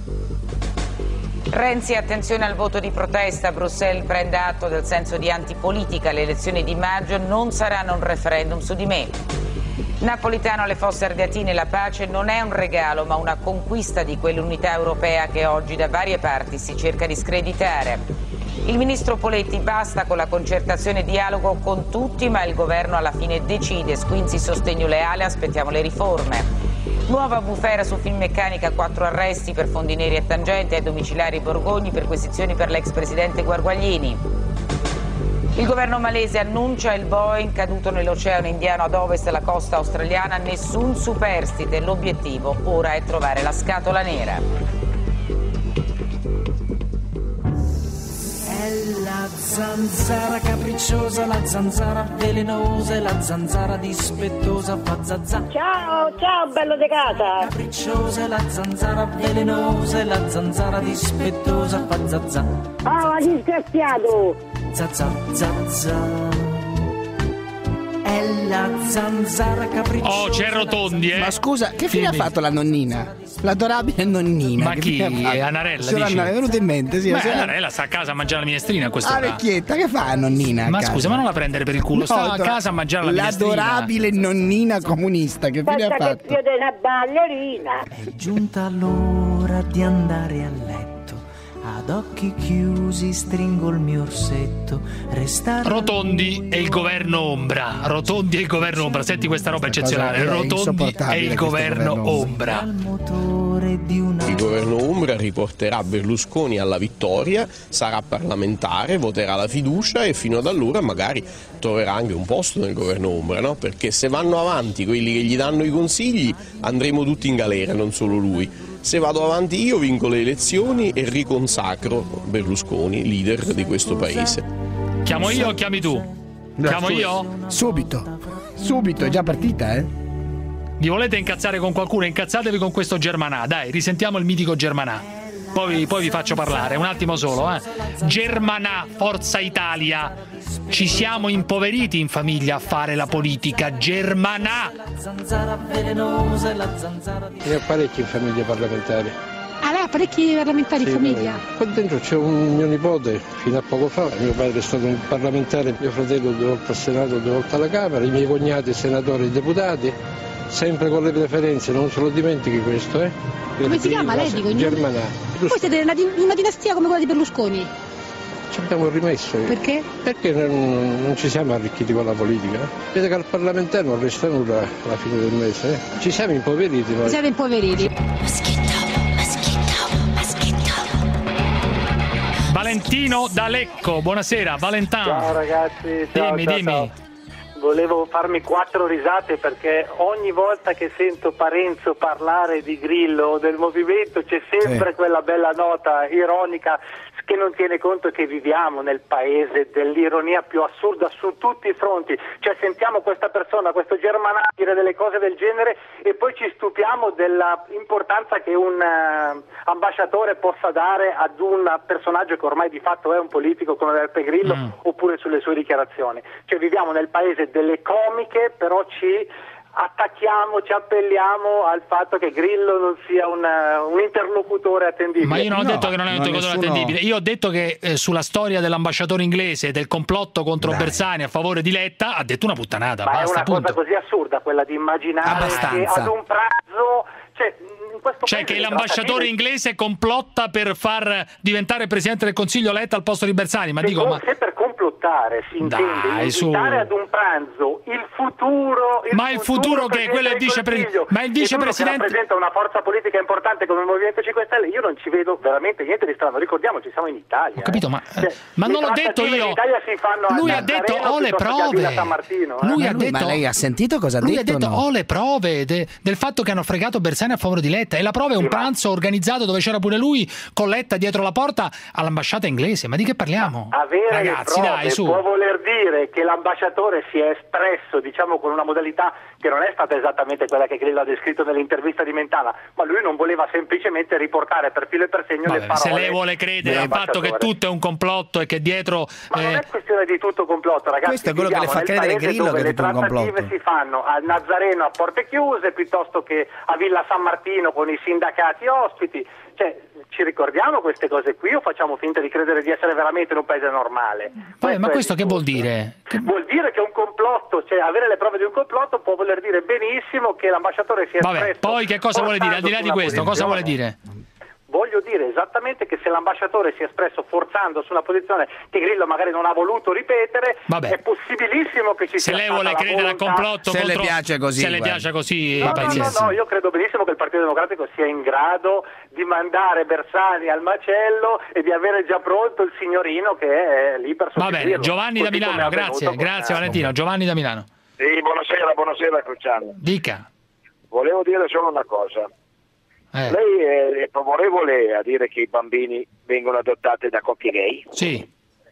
Renzi, attenzione al voto di protesta, Bruxelles prende atto del senso di antipolitica, le elezioni di maggio non saranno un referendum su di me. Napolitano, alle Fosse Ardeatine, la pace non è un regalo ma una conquista di quell'unità europea che oggi da varie parti si cerca di screditare. Il ministro Poletti, basta con la concertazione e dialogo con tutti, ma il governo alla fine decide, Squinzi sostegno leale, aspettiamo le riforme. Nuova bufera su Finmeccanica, 4 arresti per fondi neri e tangenti, ai domiciliari Borgogni, perquisizioni per l'ex presidente Guarguaglini. Il governo malese annuncia il Boeing caduto nell'Oceano Indiano ad ovest della costa australiana, nessun superstite, l'obiettivo ora è trovare la scatola nera. La zanzara capricciosa, la zanzara velenosa, la zanzara dispettosa fa zazza. Ciao bello di casa. Capricciosa, la zanzara velenosa, la zanzara dispettosa fa zazza. Oh, disgraziato. Zazza, zazza. È la zanzara capricciosa. Oh, c'è Rotondi, Ma scusa, che fine ha fatto la nonnina? L'adorabile nonnina. Ma chi? Anarella, dici? Anna, è venuta in mente, sì. Anarella sta a casa a mangiare la minestrina a questa ora. Vecchietta, che fa nonnina? Ma scusa, ma non la prendere per il culo, sta a casa a mangiare la minestrina. L'adorabile nonnina comunista, che fine ha fatto? Che piede una ballerina. È giunta l'ora di andare a letto. Ad occhi chiusi stringo il mio orsetto. Rotondi e il governo ombra. Rotondi e il governo ombra. Senti questa roba eccezionale. Rotondi e il governo ombra. Il governo ombra riporterà Berlusconi alla vittoria, sarà parlamentare, voterà la fiducia e fino ad allora magari troverà anche un posto nel governo ombra, no? Perché se vanno avanti quelli che gli danno i consigli andremo tutti in galera, non solo lui. Se vado avanti io vinco le elezioni e riconsacro Berlusconi, leader di questo paese. Chiamo io o chiami tu? Chiamo io? Subito, è già partita, Vi volete incazzare con qualcuno? Incazzatevi con questo Germanà. Dai, risentiamo il mitico Germanà. Poi vi faccio parlare, un attimo solo. Germanà, Forza Italia. Ci siamo impoveriti in famiglia a fare la politica. Germanà. Ne ho parecchi in famiglia parlamentari. Ah, lei ha parecchi parlamentari in famiglia? Qua dentro c'è un mio nipote, fino a poco fa, mio padre è stato un parlamentare, mio fratello 2 volte al Senato, 2 volte alla Camera, i miei cognati senatori e deputati, sempre con le preferenze, non se lo dimentichi questo, Come si chiama lei? Dico, Germanà. Voi siete una dinastia come quella di Berlusconi? Ci abbiamo rimesso. Perché? Perché non ci siamo arricchiti con la politica. Vede che al parlamentare non resta nulla alla fine del mese. Ci siamo impoveriti noi. Siete impoveriti. Valentino da Lecco, buonasera, Valentino. Ciao ragazzi, ciao, dimmi. Ciao. Volevo farmi 4 risate perché ogni volta che sento Parenzo parlare di Grillo o del movimento c'è sempre quella bella nota ironica che non tiene conto che viviamo nel paese dell'ironia più assurda su tutti i fronti. Cioè sentiamo questa persona, questo Germanà dire delle cose del genere e poi ci stupiamo della importanza che un ambasciatore possa dare ad un personaggio che ormai di fatto è un politico come Beppe Grillo oppure sulle sue dichiarazioni. Cioè viviamo nel paese delle comiche, però ci appelliamo al fatto che Grillo non sia un interlocutore attendibile. Ma io non ho detto che non è un interlocutore attendibile, io ho detto che sulla storia dell'ambasciatore inglese, del complotto contro Bersani a favore di Letta, ha detto una puttanata. Ma basta, è una cosa così assurda quella di immaginare che ad un pranzo, cioè che l'ambasciatore inglese complotta per far diventare presidente del Consiglio Letta al posto di Bersani. Se per complottare si intende invitare ad un pranzo il futuro che quello è il vicepresidente, ma il vicepresidente rappresenta una forza politica importante come il Movimento 5 Stelle, io non ci vedo veramente niente di strano. Ricordiamoci, siamo in Italia. Ho capito, ma non l'ho detto io. In Italia si fanno lui ha detto ho le prove. Ma lei ha sentito cosa ha detto? Lui ha detto ho le prove del fatto che hanno fregato Bersani a favore di Letta, e la prova è un pranzo organizzato dove c'era pure lui con Letta dietro la porta all'ambasciata inglese. Ma di che parliamo? Ragazzi, dai, su. Può voler dire che l'ambasciatore si è espresso, diciamo, con una modalità che non è stata esattamente quella che Grillo ha descritto nell'intervista di Mentana, ma lui non voleva semplicemente riportare per filo e per segno le parole. Se lei vuole credere al fatto che tutto è un complotto e che dietro ma non è questione di tutto complotto, ragazzi. Questo è quello che le fa credere Grillo, che è tutto un complotto. Le trattative si fanno al Nazareno a porte chiuse piuttosto che a Villa San Martino con i sindacati ospiti. Cioè, ci ricordiamo queste cose qui o facciamo finta di credere di essere veramente in un paese normale? Ma questo che vuol dire? Vuol dire che un complotto, cioè avere le prove di un complotto può voler dire benissimo che l'ambasciatore sia espresso. Poi che cosa vuole dire? Al di là di questo, cosa vuole dire? Voglio dire esattamente che se l'ambasciatore si è espresso forzando su una posizione che Grillo magari non ha voluto ripetere, è possibilissimo che ci sia lei vuole credere al complotto se le piace così. Se le piace così, no, io credo benissimo che il Partito Democratico sia in grado di mandare Bersani al macello e di avere già pronto il signorino che è lì per sostituirlo. Va bene, Giovanni da Milano, grazie Valentino. Giovanni da Milano. Sì, buonasera Cruciano. Dica. Volevo dire solo una cosa. Lei è favorevole a dire che i bambini vengono adottati da coppie gay? Sì.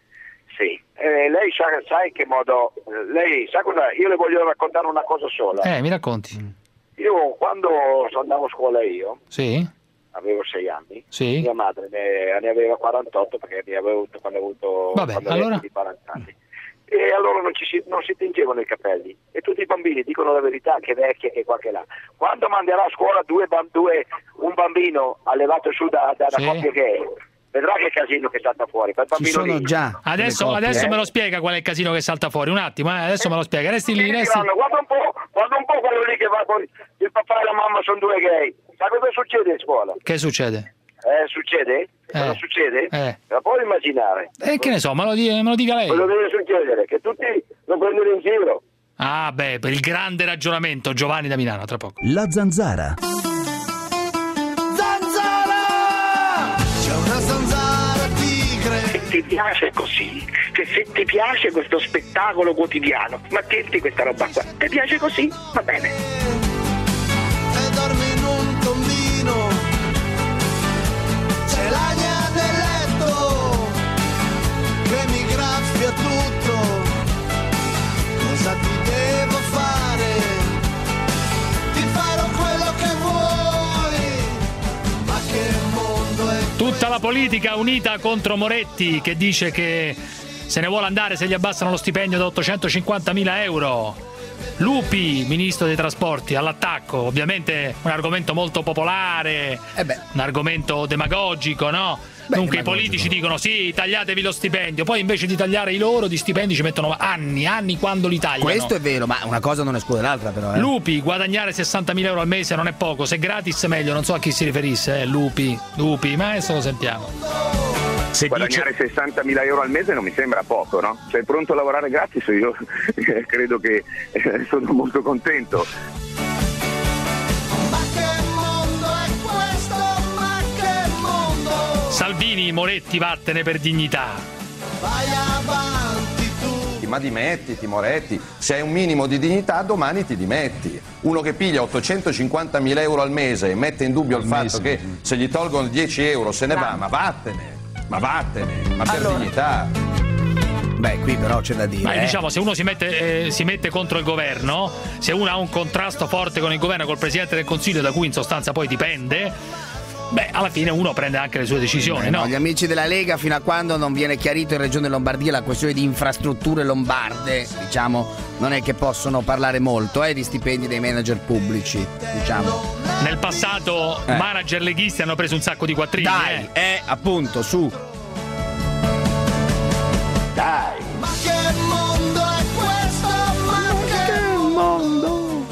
Lei sa in che modo? Lei sa cosa? Io le voglio raccontare una cosa sola. Mi racconti. Io quando andavo a scuola avevo 6 anni. Mia madre ne aveva 48 perché ne aveva avuto quando allora? di 40 anni. E allora non si tingevano i capelli e tutti i bambini dicono la verità, che vecchia, che qua che là. Quando manderà a scuola un bambino allevato su da coppie gay, vedrà che casino che salta fuori. Ci sono già. Adesso me lo spiega qual è il casino che salta fuori. Un attimo, adesso me lo spiega. Resti lì. Guarda un po' quello lì che va con il papà e la mamma sono 2 gay. Sa cosa succede in scuola? Che succede? Succede? Cosa succede? La puoi immaginare? Che ne so, me lo dica lei. Quello deve succedere, che tutti lo prendono in giro. Per il grande ragionamento, Giovanni da Milano, tra poco. La Zanzara. C'è una zanzara tigre. Se ti piace così, se ti piace questo spettacolo quotidiano, ma tienti questa roba qua, ti piace così? Va bene. E dormi in un tombino. C'è l'agna del letto che mi graffia tutto. Cosa ti devo fare? Ti fa politica unita contro Moretti, che dice che se ne vuole andare se gli abbassano lo stipendio da 850.000 euro. Lupi, ministro dei trasporti, all'attacco. Ovviamente un argomento molto popolare, un argomento demagogico, no? Dunque i politici dicono sì, tagliatevi lo stipendio, poi invece di tagliare i loro di stipendi ci mettono anni quando li tagliano. Questo è vero, ma una cosa non esclude l'altra però. Lupi, guadagnare 60.000 euro al mese non è poco, se gratis meglio, non so a chi si riferisse, Lupi, ma adesso lo sentiamo. Se guadagnare 60.000 euro al mese non mi sembra poco, no? Sei pronto a lavorare gratis? Io credo che sono molto contento. Ma che mondo è questo? Ma che mondo? Salvini, Moretti, vattene per dignità. Vai avanti tu. Ma dimettiti, Moretti, se hai un minimo di dignità domani ti dimetti. Uno che piglia 850.000 euro al mese e mette in dubbio il fatto che se gli tolgono 10 euro se ne va, ma vattene, ma per dignità. Beh, qui però c'è da dire. Ma diciamo, se uno si mette contro il governo, se uno ha un contrasto forte con il governo, col Presidente del Consiglio, da cui in sostanza poi dipende, alla fine uno prende anche le sue decisioni, no? Gli amici della Lega, fino a quando non viene chiarito in Regione Lombardia la questione di infrastrutture lombarde, diciamo, non è che possono parlare molto di stipendi dei manager pubblici, diciamo. Nel passato manager leghisti hanno preso un sacco di quattrini. Dai, appunto, su. Dai. Ma che mondo è questo? Ma che mondo?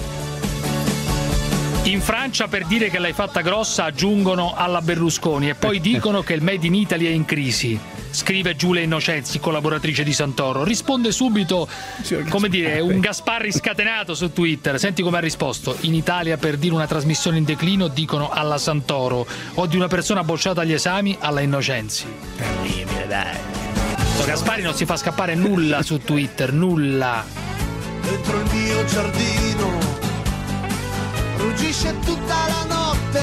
In Francia, per dire che l'hai fatta grossa, aggiungono alla Berlusconi e poi dicono che il Made in Italy è in crisi. Scrive Giulia Innocenzi, collaboratrice di Santoro. Risponde subito, come dire, un Gasparri scatenato su Twitter. Senti come ha risposto: in Italia per dire una trasmissione in declino dicono alla Santoro, o di una persona bocciata agli esami alla Innocenzi. Terribile, dai. Gasparri non si fa scappare nulla su Twitter, nulla. Dentro il mio giardino ruggisce tutta la notte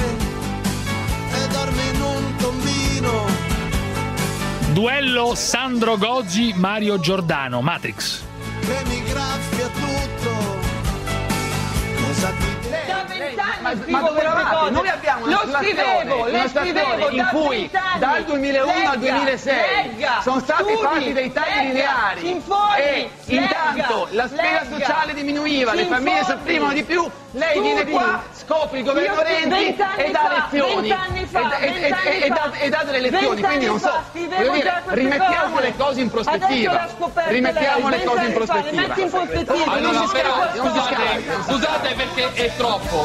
e dorme in un tombino. Duello Sandro Gozzi, Mario Giordano, Matrix. Che mi graffia tutto. Cosa ti Da 20 anni scrivo queste cose. Noi abbiamo una situazione in cui dal 2001 al 2006 sono stati fatti dei tagli lineari e intanto la spesa sociale diminuiva, le famiglie soffrivano di più. Lei viene qua, scopre il governo Renzi e dà lezioni e dà delle lezioni, quindi non so, voglio dire, rimettiamo le cose in prospettiva. Rimettiamo le cose in prospettiva. Allora però scusate perché è troppo.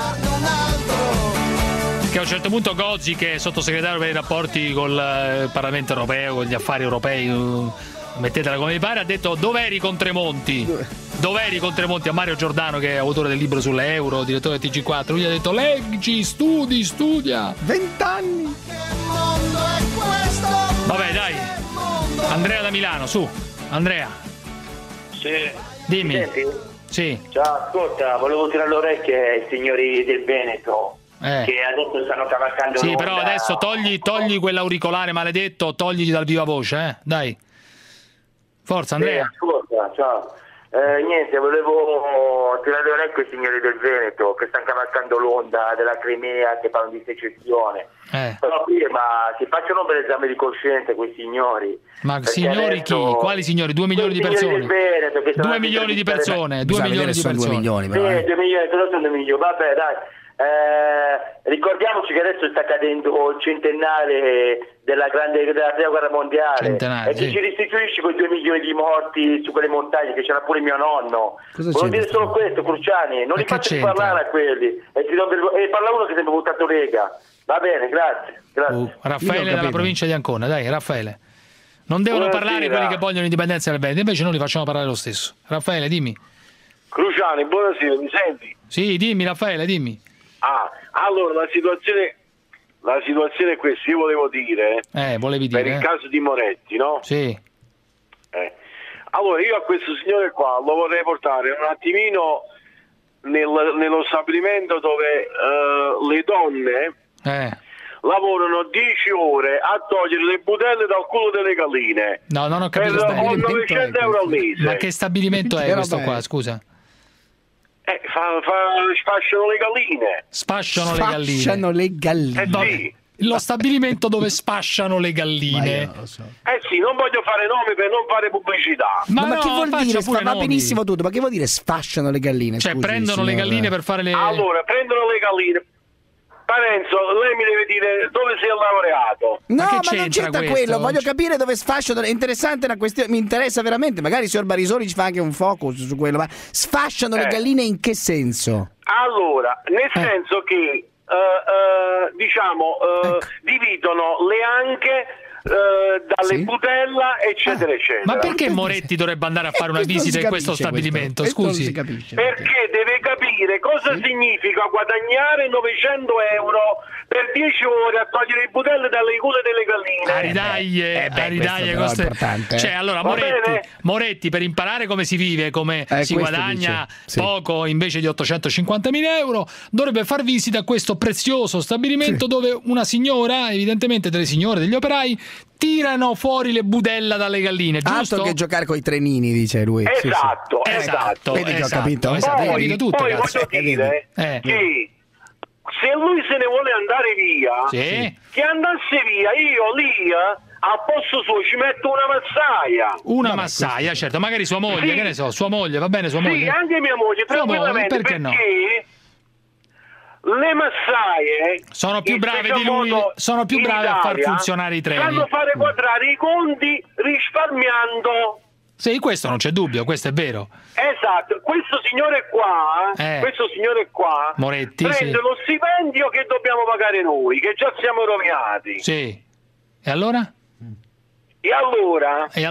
Che a un certo punto Gozzi, che è sottosegretario per i rapporti col Parlamento europeo, con gli affari europei, mettetela come vi pare, ha detto: dov'eri con Tremonti? Dov'eri con Tremonti? A Mario Giordano, che è autore del libro sull'euro, direttore del TG4, lui ha detto: leggi, studi, studia. 20 anni. Vabbè, dai. Andrea da Milano, su. Andrea. Sì. Dimmi. Senti? Sì. Ciao, ascolta, volevo tirare le orecchie ai signori del Veneto che adesso stanno cavalcando. Sì, l'onda. però adesso togli quell'auricolare maledetto, togliti dal viva voce, dai. Forza, Andrea. Ascolta, ciao. Niente, volevo tirare le orecchie ai signori del Veneto che stanno cavalcando l'onda della Crimea, che parlano di secessione. Però qui, ma si facciano un bel esame di coscienza quei signori. Ma signori adesso... chi? Quali signori? 2 milioni di persone. 2 milioni di persone. 2 milioni di persone. 2 milioni, però, 2 milioni, però sono 2 milioni. Vabbè, dai. Ricordiamoci che adesso sta cadendo il centenario della prima guerra mondiale e che ci restituisce quei 2 milioni di morti su quelle montagne, che c'era pure mio nonno. Volevo dire solo questo, Cruciani, non li faccio parlare a quelli e parla uno che è sempre votato Lega. Va bene, grazie. Raffaele dalla provincia di Ancona, dai, Raffaele. Non devono parlare quelli che vogliono l'indipendenza del Veneto, invece noi li facciamo parlare lo stesso. Raffaele, dimmi. Cruciani, buonasera, mi senti? Sì, dimmi Raffaele, dimmi. Allora la situazione è questa, io volevo dire, volevi dire, per il caso di Moretti, no? Sì. Allora io a questo signore qua lo vorrei portare un attimino nello stabilimento dove le donne lavorano 10 ore a togliere le budelle dal culo delle galline. No, non ho capito. Per 900 euro al mese. Ma che stabilimento è questo qua, scusa? Spacciano le galline. Spacciano le galline. Le galline. Sì. lo stabilimento dove sfasciano le galline. Sì, non voglio fare nomi per non fare pubblicità. Ma no, che vuol dire? Va nomi. benissimo tutto, ma che vuol dire sfasciano le galline? Cioè, scusi, prendono le galline per fare le... Allora, prendono le galline. Parenzo, lei mi deve dire dove si è laureato. No, ma non c'entra questo? quello, voglio capire dove sfasciano. È interessante la questione, mi interessa veramente. Magari il signor Barisoni ci fa anche un focus su quello, ma sfasciano le galline in che senso? Allora, nel senso che dividono le anche dalle budella, eccetera, eccetera. Ma perché Moretti dovrebbe andare a fare una visita in questo stabilimento? Scusi. Perché deve capire cosa significa guadagnare 900 euro per 10 ore a togliere i budelli dalle cule delle galline. Aridaglie, cioè, allora, Moretti, per imparare come si vive, come si guadagna poco invece di 850.000 euro, dovrebbe far visita a questo prezioso stabilimento dove una signora, evidentemente delle signore, degli operai, tirano fuori le budella dalle galline, giusto? Altro che giocare coi trenini, dice lui. Esatto. Vedi che ho capito? Poi voglio dire che se lui se ne vuole andare via, che andasse via, io lì al posto suo ci metto una massaia. Una massaia, certo, magari sua moglie, che ne so, sua moglie, va bene sua moglie? Sì, anche mia moglie, tranquillamente, perché no? Le massaie sono più brave di lui, sono più brave a far funzionare i treni. Sanno fare quadrare i conti risparmiando. Sì, questo non c'è dubbio, questo è vero. Esatto, questo signore qua Moretti, prende lo stipendio che dobbiamo pagare noi, che già siamo rovinati. Sì. E allora? E allora? 240.000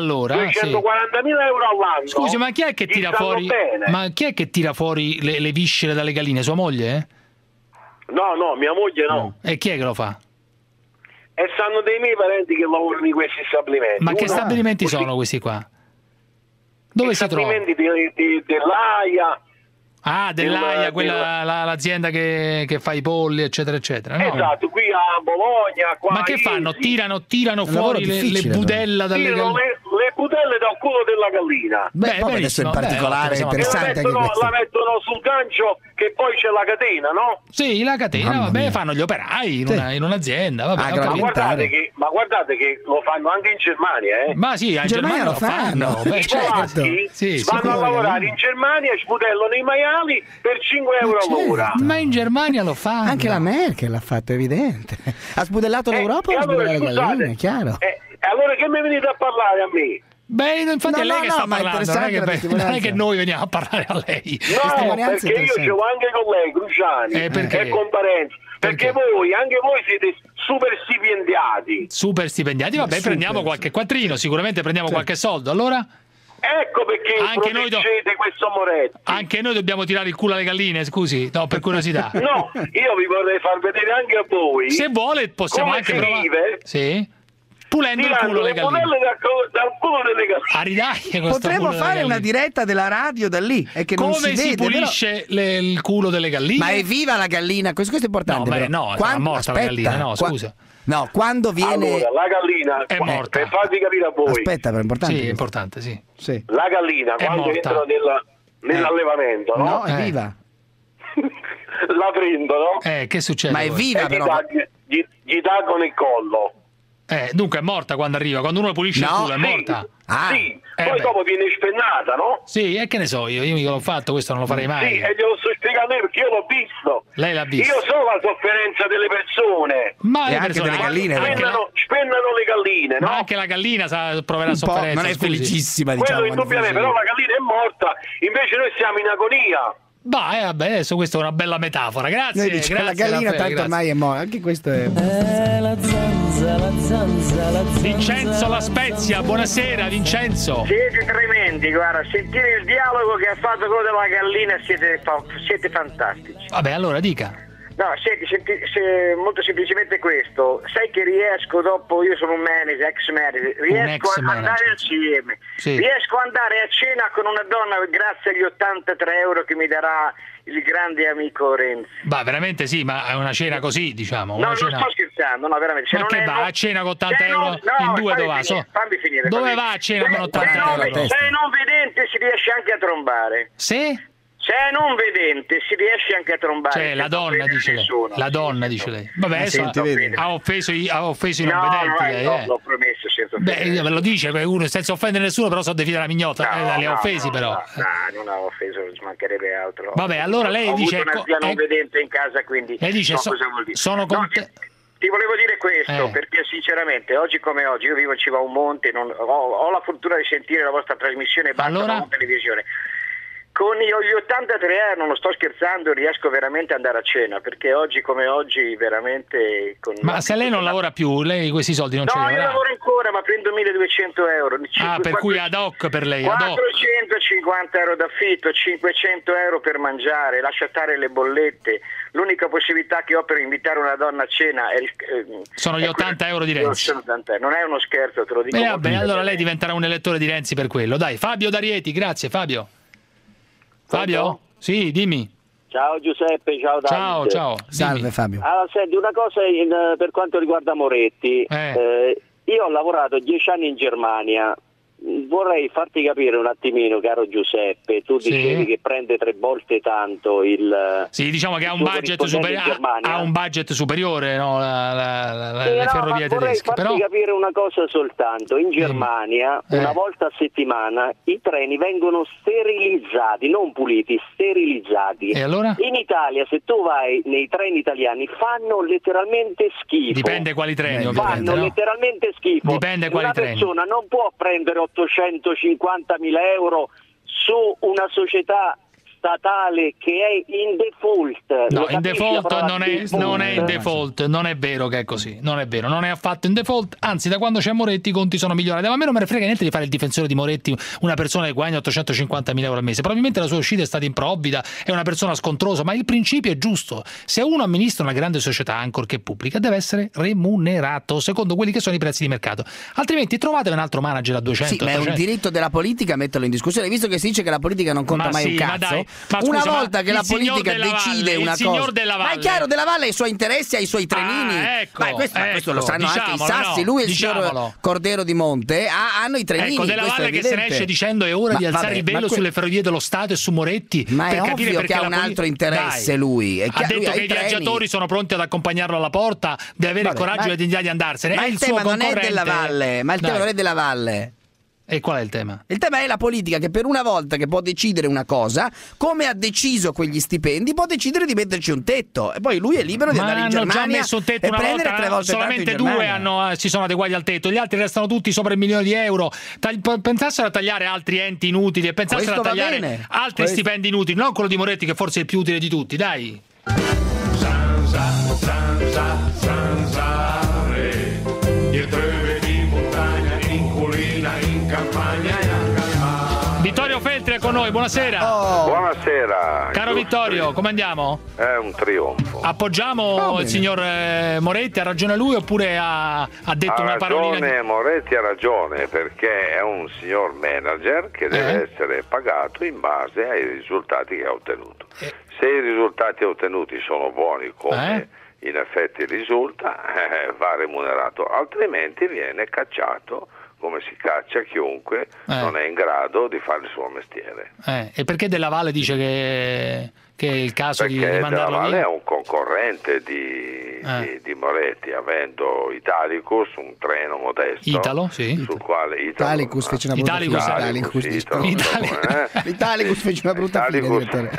euro all'anno. Scusi, ma chi è che tira fuori? Ma chi è che tira fuori le viscere dalle galline? Sua moglie? No, mia moglie no. E chi è che lo fa? E sanno dei miei parenti che lavorano in questi stabilimenti. Ma che stabilimenti sono questi qua? Dove si trova? Stabilimenti dell'AIA. Ah, dell'AIA, quella l'azienda che fa i polli, eccetera, eccetera. No? Esatto, qui a Bologna. Qua ma che fanno? Tirano fuori le budella dalle galline? Le budelle dal culo della gallina. Poi adesso in particolare è interessante. La mettono sul gancio che poi c'è la catena, no? Sì, la catena, fanno gli operai in un'azienda. Ma guardate che lo fanno anche in Germania, Ma sì, in Germania lo fanno. I polacchi vanno a lavorare in Germania e spudellano i maiali per 5 euro all'ora. Ma in Germania lo fanno. Anche la Merkel l'ha fatto, evidente. Ha spudellato l'Europa o ha spudellato le galline, chiaro. Allora che mi venite a parlare a me? Beh, infatti è lei che sta parlando, non è che noi veniamo a parlare a lei. No, perché io ho anche con lei, Cruciani, e con Parenzo. Perché anche voi siete super stipendiati. Super stipendiati, vabbè, prendiamo qualche quattrino, sicuramente prendiamo qualche soldo, allora? Ecco perché anche proteggete questo Moretti. Anche noi dobbiamo tirare il culo alle galline, scusi? No, per curiosità. No, io vi vorrei far vedere anche a voi. Se vuole possiamo anche provare. Sì. Pulendo il culo alle galline. Dal culo delle galline. Potremmo fare una diretta della radio da lì. È che come non si pulisce il culo delle galline? Ma è viva la gallina? Questo è importante. No, è morta la gallina, no, scusa. No, quando viene... Allora, la gallina è morta. Per farvi capire a voi. Aspetta, è importante. Sì, è importante, sì. La gallina quando entra nell'allevamento, no? No, è viva. La prendono. Che succede? Ma è viva, però. Gli taggono il collo. Dunque è morta quando arriva, quando uno pulisce il culo è morta. Sì, poi dopo viene spennata, no? Sì, e che ne so io mica l'ho fatto, questo non lo farei mai. Sì, e glielo sto spiegando io perché io l'ho visto. Lei l'ha visto? Io so la sofferenza delle persone. Ma e anche delle galline. Spennano le galline, no? Ma anche la gallina proverà sofferenza. Non è felicissima, diciamo. Quello indubbiamente, però la gallina è morta, invece noi siamo in agonia. Vabbè, adesso questa è una bella metafora, grazie. Grazie la gallina tanto ormai è morta, anche questo è... la zanza. Vincenzo La Spezia, buonasera Vincenzo. Siete tremendi, guarda, sentire il dialogo che ha fatto quello della gallina, siete fantastici. Vabbè, allora dica. No, molto semplicemente questo. Sai che riesco dopo, io sono un manager, ex manager, riesco ad andare assieme. Sì. Riesco ad andare a cena con una donna grazie agli 83 euro che mi darà il grande amico Renzi. Va, veramente sì, ma è una cena così, diciamo. No, non sto scherzando, no, veramente. Ma che va a cena con 80 euro in due dove va? Fammi finire. Dove va a cena con 80 euro? Se non vedente si riesce anche a trombare. Sì? Se è non vedente si riesce anche a trombare. Cioè, la donna dice lei. La donna dice lei. Vabbè, adesso ha offeso i non vedenti lei. No, l'ho promesso senza offendere. Beh, ve lo dice uno senza offendere nessuno, però so definire la mignotta. Li ha offesi però. No, non ho offeso, ci mancherebbe altro. Vabbè, allora lei dice... Ho avuto una zia non vedente in casa, quindi lei dice, so cosa vuol dire. Sono Ti volevo dire questo, perché sinceramente oggi come oggi io vivo in cima a un monte, ho la fortuna di sentire la vostra trasmissione in televisione. Con gli 83 anni, non lo sto scherzando, riesco veramente ad andare a cena, perché oggi come oggi veramente... Ma se lei non lavora più, lei questi soldi non ce li avrà? No, io lavoro ancora, ma prendo 1.200 euro. Per cui ad hoc per lei, 450 euro d'affitto, 500 euro per mangiare, lascia stare le bollette. L'unica possibilità che ho per invitare una donna a cena sono gli 80 euro di Renzi. Non è uno scherzo, te lo dico. Vabbè, allora lei diventerà un elettore di Renzi per quello. Dai, Fabio D'Arieti, grazie Fabio. Fabio? Sì, dimmi. Ciao Giuseppe, ciao Davide. Ciao. Salve Fabio. Allora, senti, una cosa per quanto riguarda Moretti. Io ho lavorato 10 anni in Germania. Vorrei farti capire un attimino, caro Giuseppe, tu dicevi che prende 3 volte tanto il... Sì, diciamo che ha un budget superiore, no? Le ferrovie tedesche. Vorrei farti capire una cosa soltanto. In Germania, una volta a settimana, i treni vengono sterilizzati, non puliti, sterilizzati. E allora? In Italia, se tu vai nei treni italiani, fanno letteralmente schifo. Dipende quali treni, ovviamente. Fanno letteralmente schifo. Dipende quali treni. Una persona non può prendere 850.000 euro su una società statale che è in default. No, in default non è in default, non è vero che è così, non è vero, non è affatto in default, anzi da quando c'è Moretti i conti sono migliorati, ma a me non me ne frega niente di fare il difensore di Moretti, una persona che guadagna 850.000 euro al mese, probabilmente la sua uscita è stata improvvida, è una persona scontrosa, ma il principio è giusto, se uno amministra una grande società, ancorché pubblica, deve essere remunerato secondo quelli che sono i prezzi di mercato, altrimenti trovate un altro manager a 200. Sì, ma è un diritto della politica metterlo in discussione, visto che si dice che la politica non conta mai un cazzo. Una volta che la politica decide una cosa, ma è chiaro, Della Valle ha i suoi interessi, ha i suoi trenini, questo lo sanno anche i Sassi, lui e il signor Cordero di Monte hanno i trenini. Ecco, Della Valle che se ne esce dicendo è ora di alzare il velo sulle ferrovie dello Stato e su Moretti, ma per è capire ovvio perché che ha un altro interesse lui. Ha detto che i viaggiatori sono pronti ad accompagnarlo alla porta, deve avere il coraggio e la dignità di andarsene. Ma il tema non è Della Valle, ma il tema non è Della Valle. E qual è il tema? Il tema è la politica che per una volta che può decidere una cosa, come ha deciso quegli stipendi, può decidere di metterci un tetto. E poi lui è libero di andare in Germania. Hanno già messo un tetto una volta, 3 volte, solamente 2 si sono adeguati al tetto, gli altri restano tutti sopra il milione di euro. Pensassero a tagliare altri enti inutili e pensassero a tagliare altri stipendi inutili, non quello di Moretti che forse è il più utile di tutti, dai. Vittorio Feltri è con noi, buonasera. Buonasera. Caro Vittorio, come andiamo? È un trionfo. Appoggiamo il signor Moretti, ha ragione lui oppure ha detto una parolina? Moretti ha ragione, perché è un signor manager che deve essere pagato in base ai risultati che ha ottenuto. Se i risultati ottenuti sono buoni come in effetti risulta, va remunerato, altrimenti viene cacciato, come si caccia chiunque non è in grado di fare il suo mestiere. E perché Della Valle dice che è il caso di mandarlo via? Della Valle è un concorrente di Moretti, avendo Italicus, un treno modesto. Italo, sì. Sul quale Italicus fece una brutta Italicus fece una brutta fine, direttore.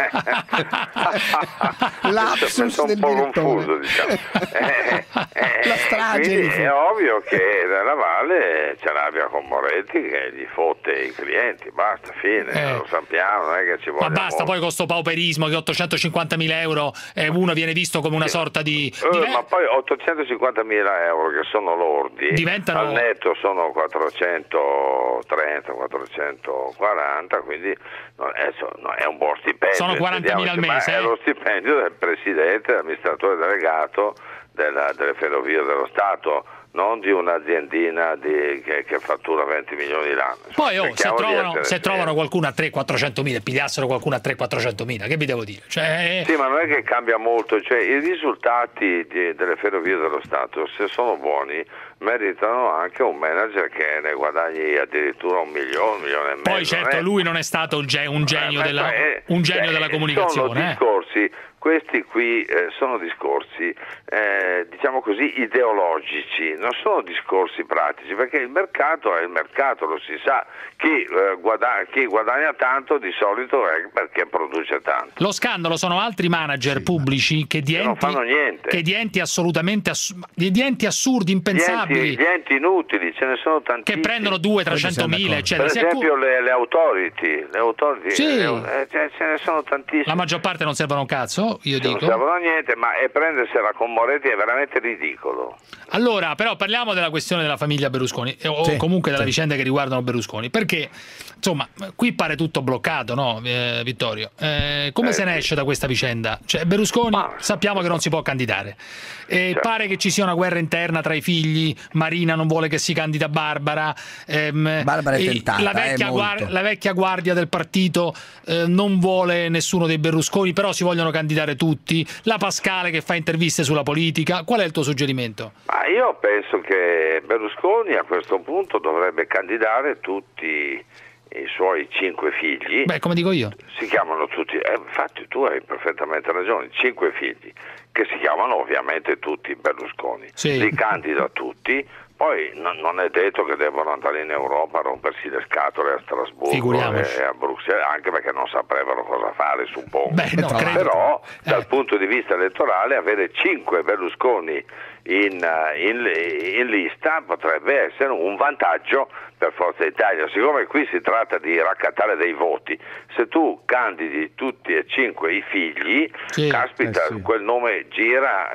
Lapsus del direttore. Confuso, diciamo. La strage. Quindi è ovvio che Della Valle ce l'abbia con Moretti che gli fotte i clienti, basta, fine, lo sappiamo, non è che ci vuole. Ma basta poi con sto pauperismo che 850.000 euro uno viene visto come una sorta di... ma poi 850.000 euro che sono lordi, diventano... al netto sono 430, 440, quindi è un buon stipendio. Sono 40.000 al mese. È lo stipendio del presidente, dell'amministratore delegato delle ferrovie dello Stato. non di un'aziendina che fattura 20 milioni l'anno. Poi se trovano qualcuno a 300-400 mila, pigliassero qualcuno a 300-400 mila, che vi devo dire? Sì, ma non è che cambia molto, cioè i risultati delle Ferrovie dello Stato, se sono buoni, meritano anche un manager che ne guadagni addirittura 1 milione e mezzo. Poi certo lui non è stato un genio della comunicazione. Questi qui sono discorsi, diciamo così, ideologici, non sono discorsi pratici, perché il mercato è il mercato, lo si sa, chi guadagna tanto di solito è perché produce tanto. Lo scandalo sono altri manager pubblici che non fanno niente. Che di enti assolutamente di enti assurdi, impensabili. Di enti inutili, ce ne sono tantissimi. Che prendono 200-300 mila, eccetera. Per esempio le authority, sì. Ce ne sono tantissime. La maggior parte non servono un cazzo. Io dico. Non servono a niente, ma prendersela con Moretti è veramente ridicolo. Allora, però parliamo della questione della famiglia Berlusconi o comunque della vicenda che riguardano Berlusconi, perché insomma qui pare tutto bloccato, no, Vittorio? Come se ne esce da questa vicenda? Cioè Berlusconi sappiamo che non si può candidare. Pare che ci sia una guerra interna tra i figli, Marina non vuole che si candida Barbara, Barbara è tentata, la vecchia guardia del partito non vuole nessuno dei Berlusconi, però si vogliono candidare tutti, la Pascale che fa interviste sulla politica. Qual è il tuo suggerimento? Io penso che Berlusconi a questo punto dovrebbe candidare tutti i suoi 5 figli. Beh, come dico io. Si chiamano tutti, infatti tu hai perfettamente ragione, 5 figli, che si chiamano ovviamente tutti Berlusconi. Sì. Li candida tutti, poi non è detto che devono andare in Europa a rompersi le scatole a Strasburgo e a Bruxelles, anche perché non saprebbero cosa fare, suppongo. Però dal punto di vista elettorale avere 5 Berlusconi in lista potrebbe essere un vantaggio per Forza Italia. Siccome qui si tratta di raccattare dei voti, se tu candidi tutti e 5 i figli, caspita, quel nome gira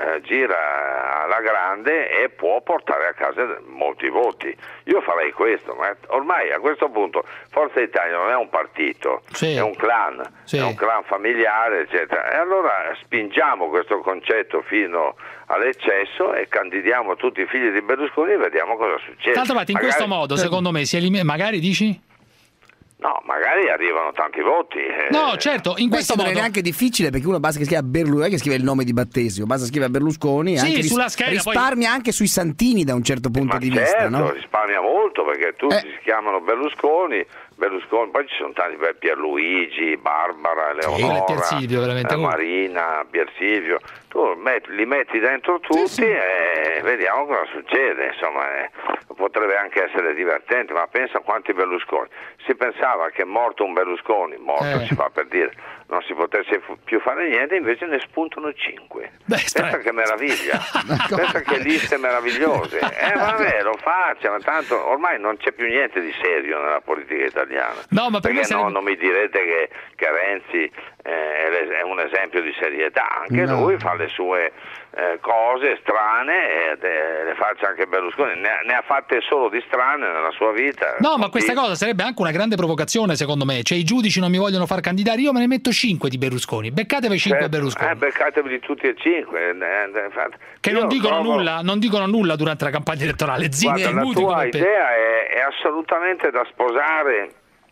alla grande e può portare a casa molti voti. Io farei questo, ma ormai a questo punto Forza Italia non è un partito, è un clan, è un clan familiare, eccetera. E allora spingiamo questo concetto fino all'eccesso e candidiamo tutti i figli di Berlusconi e vediamo cosa succede. D'altra parte in questo modo, secondo me, magari dici? No, magari arrivano tanti voti. No, certo, in questo modo non è neanche difficile, perché uno basta che scriva Berlusconi, che scrive il nome di battesimo, basta scrivere Berlusconi, sì, anche sulla scheda risparmia anche sui santini da un certo punto di vista, no? Risparmia molto, perché tutti si chiamano Berlusconi, poi ci sono tanti, Pierluigi, Barbara, Eleonora, Piersilvio, Marina, Piersilvio. Tu li metti dentro tutti e vediamo cosa succede. Insomma, potrebbe anche essere divertente, ma pensa a quanti Berlusconi. Si pensava che morto un Berlusconi, si fa per dire, non si potesse più fare niente, invece ne spuntano 5. Pensa che meraviglia, pensa che liste meravigliose. Vabbè, lo faccia, ma tanto ormai non c'è più niente di serio nella politica italiana. No, ma perché non mi direte che Renzi è un esempio di serietà, anche lui fa le sue cose strane e le faccia anche Berlusconi, ne ha fatte solo di strane nella sua vita. No, ma questa cosa sarebbe anche una grande provocazione, secondo me. Cioè, i giudici non mi vogliono far candidare, io me ne metto 5 di Berlusconi, beccatevi 5 Berlusconi. Beccatevi tutti e 5. Che non dicono nulla durante la campagna elettorale. Guarda, la tua idea è assolutamente da sposare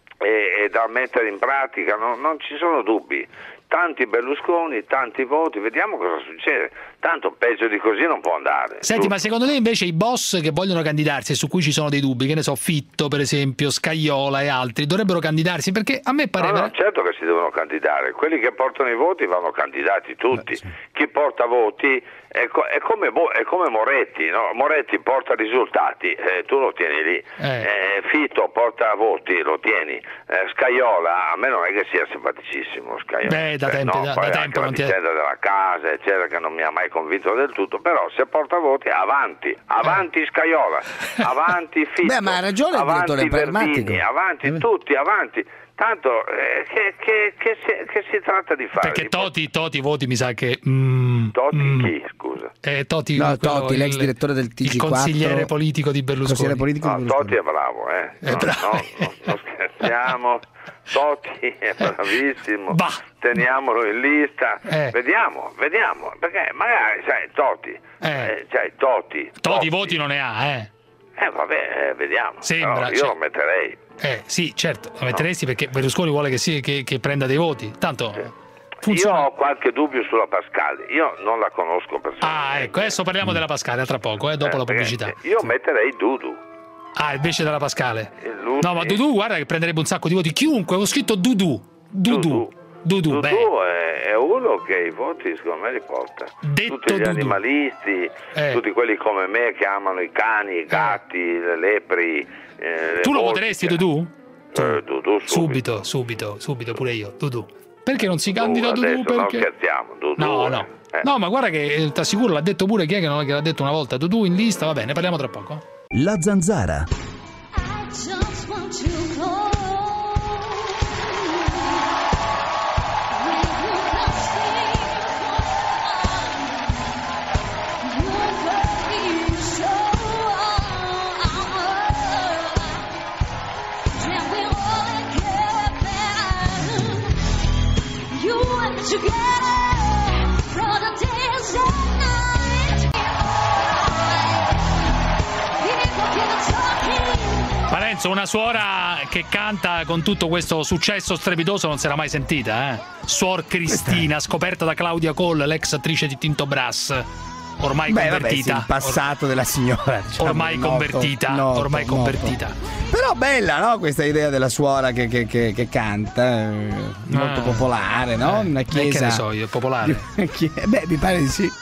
e da mettere in pratica, non ci sono dubbi. Tanti Berlusconi, tanti voti, vediamo cosa succede. Tanto peggio di così non può andare. Senti, ma secondo te invece i boss che vogliono candidarsi e su cui ci sono dei dubbi, che ne so, Fitto per esempio, Scajola e altri, dovrebbero candidarsi? Perché a me pare... No, certo che si devono candidare. Quelli che portano i voti vanno candidati tutti. Chi porta voti è come Moretti, no? Moretti porta risultati, tu lo tieni lì. Fitto porta voti, lo tieni. Scajola, a me non è che sia simpaticissimo Scajola. Da tempo non ti vicenda della casa, eccetera, che non mi ha mai convinto del tutto, però se porta voti avanti Scajola, avanti Fitto, ma ha ragione il direttore Verdini, avanti tutti, avanti. Tanto che si tratta di fare. Perché Toti voti mi sa che Totti chi, scusa? Totti, l'ex direttore del TG4. Il consigliere politico di Berlusconi. Totti è bravo, non scherziamo. Totti è bravissimo, teniamolo in lista, vediamo, perché magari sai Totti voti non ne ha, vabbè, vediamo. Sembra, io lo metterei. Sì, certo, lo metteresti perché Berlusconi vuole che prenda dei voti. Tanto funziona. Io ho qualche dubbio sulla Pascali, io non la conosco personalmente. Ecco, adesso parliamo della Pascale tra poco, dopo la pubblicità. Io metterei Dudu. Invece della Pascale. No, ma Dudu guarda che prenderebbe un sacco di voti. Chiunque, ho scritto Dudu è uno che i voti secondo me li porta. Tutti gli animalisti, tutti quelli come me che amano i cani, i gatti, le lepri. Tu lo voteresti Dudu? Dudu subito pure io. Dudu. Perché non si candida Dudu? Perché? Non scherziamo, Dudu. No, ma guarda che ti assicuro l'ha detto pure chi è che non l'ha detto una volta. Dudu in lista, va bene, parliamo tra poco. La Zanzara. Parenzo, una suora che canta con tutto questo successo strepitoso non si era mai sentita, Suor Cristina, scoperta da Claudia Coll, l'ex attrice di Tinto Brass, ormai convertita. Vabbè, il passato della signora, diciamo, ormai convertita. Però bella, no? Questa idea della suora che canta, molto popolare, no? Una chiesa. Che ne so io, popolare. Mi pare di sì.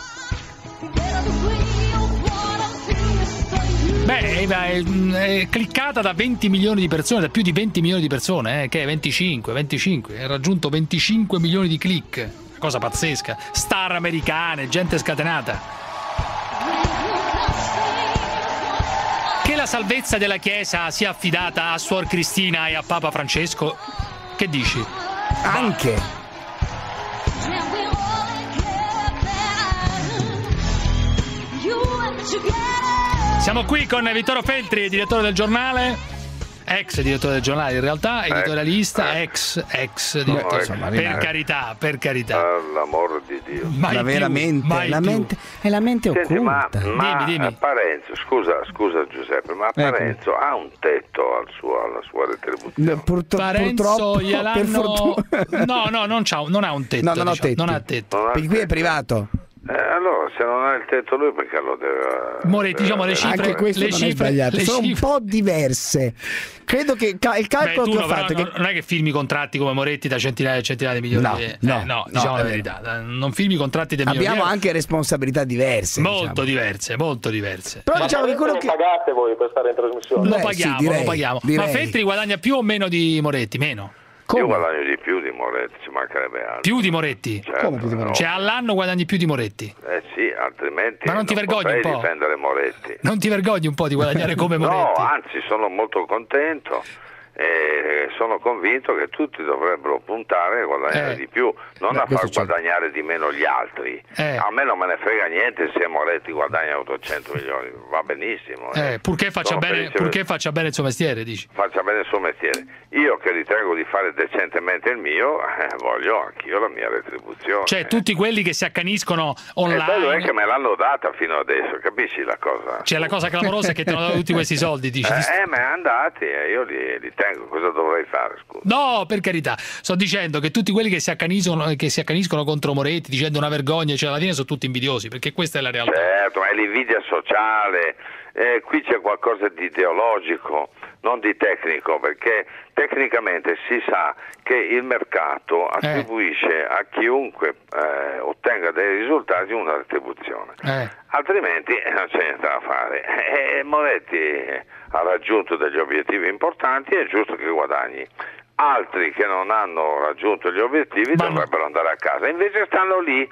È cliccata da 20 milioni di persone, da più di 20 milioni di persone, che è 25, ha raggiunto 25 milioni di click, cosa pazzesca, star americane, gente scatenata. Che la salvezza della Chiesa sia affidata a Suor Cristina e a Papa Francesco, che dici? Anche. Siamo qui con Vittorio Feltri, direttore del giornale, ex direttore del giornale in realtà, editorialista, ex direttore. Per carità. Per l'amor di Dio. La mente occulta. Dimmi. Parenzo, scusa Giuseppe, ma Parenzo ha un tetto alla sua retribuzione? Parenzo gliel'hanno... No, non ha un tetto. Non ha tetto. Perché qui è privato. Allora, se non ha il tetto lui, perché lo deve... Moretti, diciamo le cifre. Anche questo non è sbagliato. Sono un po' diverse. Credo che il calcolo che ho fatto... Non è che firmi contratti come Moretti da centinaia e centinaia di milioni. No, diciamo la verità. Non firmi contratti di milioni. Abbiamo anche responsabilità diverse. Molto diverse. Però diciamo che quello che... pagate voi per stare in trasmissione? Lo paghiamo. Ma Feltri guadagna più o meno di Moretti? Meno. Io guadagno di più di Moretti, ci mancherebbe altro. Più di Moretti? Certo, come più di Moretti? Cioè all'anno guadagni più di Moretti? Sì, altrimenti ma non ti vergogni un po'? Difendere Moretti. Non ti vergogni un po' di guadagnare come Moretti? No, anzi sono molto contento e sono convinto che tutti dovrebbero puntare a guadagnare di più, non a far guadagnare di meno gli altri. A me non me ne frega niente se Moretti guadagna 800 milioni, va benissimo. Purché faccia bene il suo mestiere, dici? Faccia bene il suo mestiere. Io che ritengo di fare decentemente il mio, voglio anch'io la mia retribuzione. Cioè tutti quelli che si accaniscono online... Il bello è che me l'hanno data fino adesso, capisci la cosa? Cioè la cosa clamorosa è che ti hanno dato tutti questi soldi, dici? Ma è andati e io li tengo, cosa dovrei fare, scusa? No, per carità, sto dicendo che tutti quelli che si accaniscono contro Moretti dicendo una vergogna, cioè alla fine sono tutti invidiosi, perché questa è la realtà. Certo, è l'invidia sociale, qui c'è qualcosa di ideologico, non di tecnico, perché tecnicamente si sa che il mercato attribuisce a chiunque ottenga dei risultati una retribuzione, altrimenti non c'è niente da fare. Moretti ha raggiunto degli obiettivi importanti, è giusto che guadagni. Altri che non hanno raggiunto gli obiettivi dovrebbero andare a casa, invece stanno lì.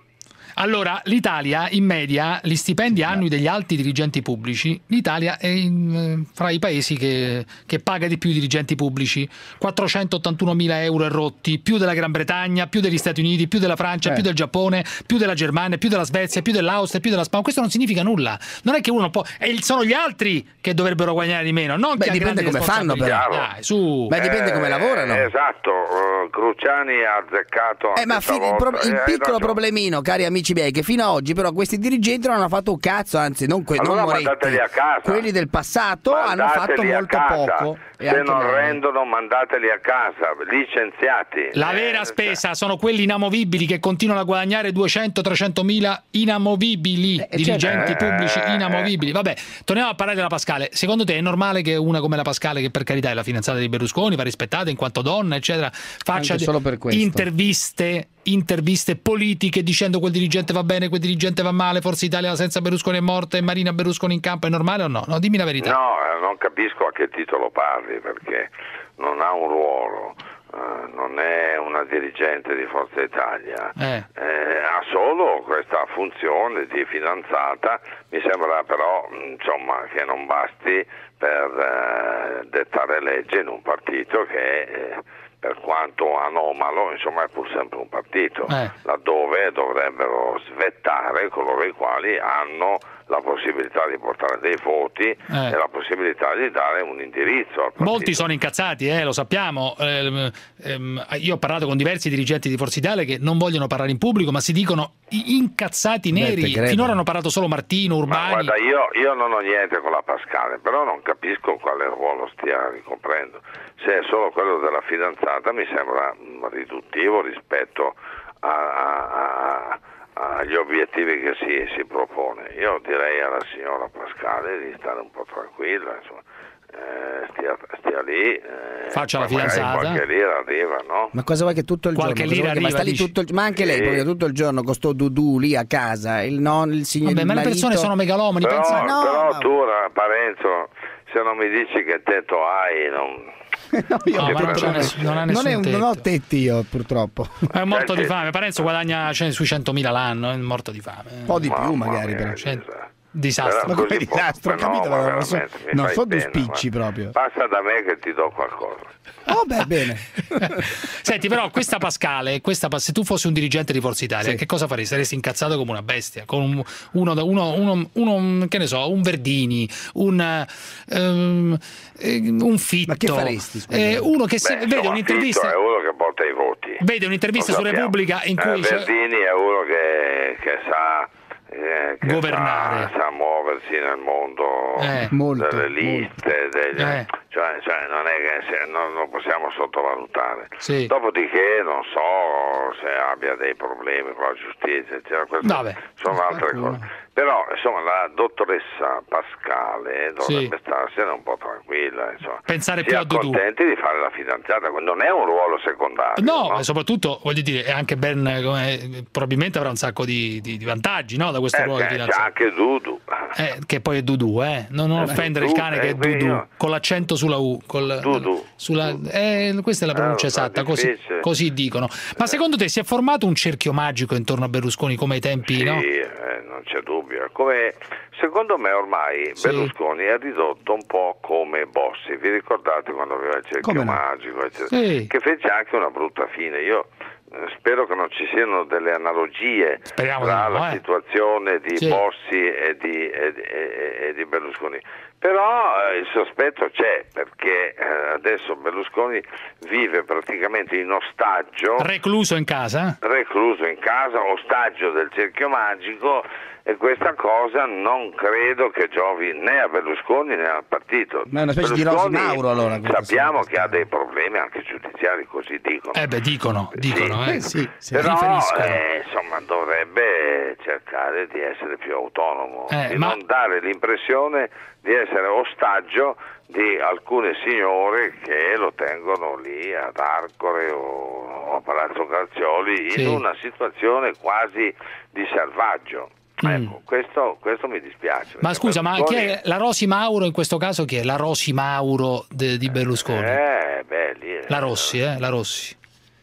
Allora, l'Italia, in media, gli stipendi annui degli alti dirigenti pubblici, l'Italia è fra i paesi che paga di più i dirigenti pubblici, 481.000 euro e rotti, più della Gran Bretagna, più degli Stati Uniti, più della Francia, più del Giappone, più della Germania, più della Svezia, più dell'Austria, più della Spagna. Questo non significa nulla. Non è che uno può... sono gli altri che dovrebbero guadagnare di meno, non che dipende come fanno, però. Dai, su. Dipende come lavorano. Esatto, Cruciani ha azzeccato ma il piccolo problemino, cari amici miei, che fino ad oggi però questi dirigenti non hanno fatto un cazzo, anzi non Moretti, a casa. quelli del passato hanno fatto molto poco. Se non rendono, mandateli a casa, licenziati. La vera spesa sono quelli inamovibili che continuano a guadagnare 200-300 mila inamovibili, dirigenti pubblici inamovibili. Vabbè, torniamo a parlare della Pascale. Secondo te è normale che una come la Pascale, che per carità è la fidanzata di Berlusconi, va rispettata in quanto donna, eccetera, faccia interviste politiche dicendo quel dirigente va bene, quel dirigente va male, Forza Italia senza Berlusconi è morta e Marina Berlusconi in campo? È normale o no? No, dimmi la verità. No, non capisco a che titolo parli, perché non ha un ruolo, non è una dirigente di Forza Italia, ha solo questa funzione di fidanzata. Mi sembra però che non basti per dettare legge in un partito che per quanto anomalo, è pur sempre un partito, laddove dovrebbero svettare coloro i quali hanno la possibilità di portare dei voti e la possibilità di dare un indirizzo al partito. Molti sono incazzati, lo sappiamo. Io ho parlato con diversi dirigenti di Forza Italia che non vogliono parlare in pubblico, ma si dicono incazzati neri. Finora hanno parlato solo Martino, Urbani. Ma guarda, io non ho niente con la Pascale, però non capisco quale ruolo stia ricoprendo. Se è solo quello della fidanzata mi sembra riduttivo rispetto agli obiettivi che si propone. Io direi alla signora Pascale di stare un po' tranquilla, stia lì, faccia la fidanzata, qualche lira arriva, no? Ma cosa vuoi che tutto il qualche giorno lira arriva, sta lì ma anche lei poi tutto il giorno con sto Dudù lì a casa, il signor ma le persone sono megalomani, però tu Parenzo, se non mi dici che tetto hai, non non ho tetti io, purtroppo. È morto di fame. Parenzo guadagna sui 100.000 l'anno, è morto di fame. Un po' di più magari, però. Disastro. Ma come disastro, capito? Non so due spicci proprio. Passa da me che ti do qualcosa. Oh beh, bene. Senti, però questa Pascale, se tu fossi un dirigente di Forza Italia, che cosa faresti? Saresti incazzato come una bestia, con uno che ne so, un Verdini, un Fitto. Ma che faresti? Uno che vede un'intervista, Fitto è uno che porta i voti. Vede un'intervista su Repubblica in cui Verdini è uno che sa governare, sa muoversi nel mondo delle liste, cioè non è che non lo possiamo sottovalutare. Dopodiché non so se abbia dei problemi con la giustizia, eccetera. Sono altre cose. Però la dottoressa Pascale dovrebbe starsene un po' tranquilla, pensare più a Dudù, contenti di fare la fidanzata, non è un ruolo secondario. No, e soprattutto voglio dire, è anche ben probabilmente avrà un sacco di vantaggi, no, da questo ruolo di fidanzata. C'è anche Dudù, che poi è Dudù, non offendere il cane che è Dudù, con l'accento sulla U, Dudù. Questa è la pronuncia esatta, così dicono. Ma secondo te si è formato un cerchio magico intorno a Berlusconi come ai tempi, no? Non c'è dubbio. Secondo me ormai Berlusconi è ridotto un po' come Bossi. Vi ricordate quando aveva il cerchio magico, eccetera, che fece anche una brutta fine. Io spero che non ci siano delle analogie tra la situazione di Bossi e di Berlusconi. Però il sospetto c'è, perché adesso Berlusconi vive praticamente in ostaggio, recluso in casa, ostaggio del cerchio magico, e questa cosa non credo che giovi né a Berlusconi né al partito. Ma è una specie di Rosy Mauro, allora. Sappiamo che ha dei problemi anche giudiziari, così dicono. Però dovrebbe cercare di essere più autonomo, di non dare l'impressione di essere ostaggio di alcune signore che lo tengono lì ad Arcore o a Palazzo Grazioli in una situazione quasi di selvaggio. Ecco, questo mi dispiace. Ma scusa, ma chi è la Rosy Mauro in questo caso? Chi è la Rosy Mauro di Berlusconi? Lì la Rossi.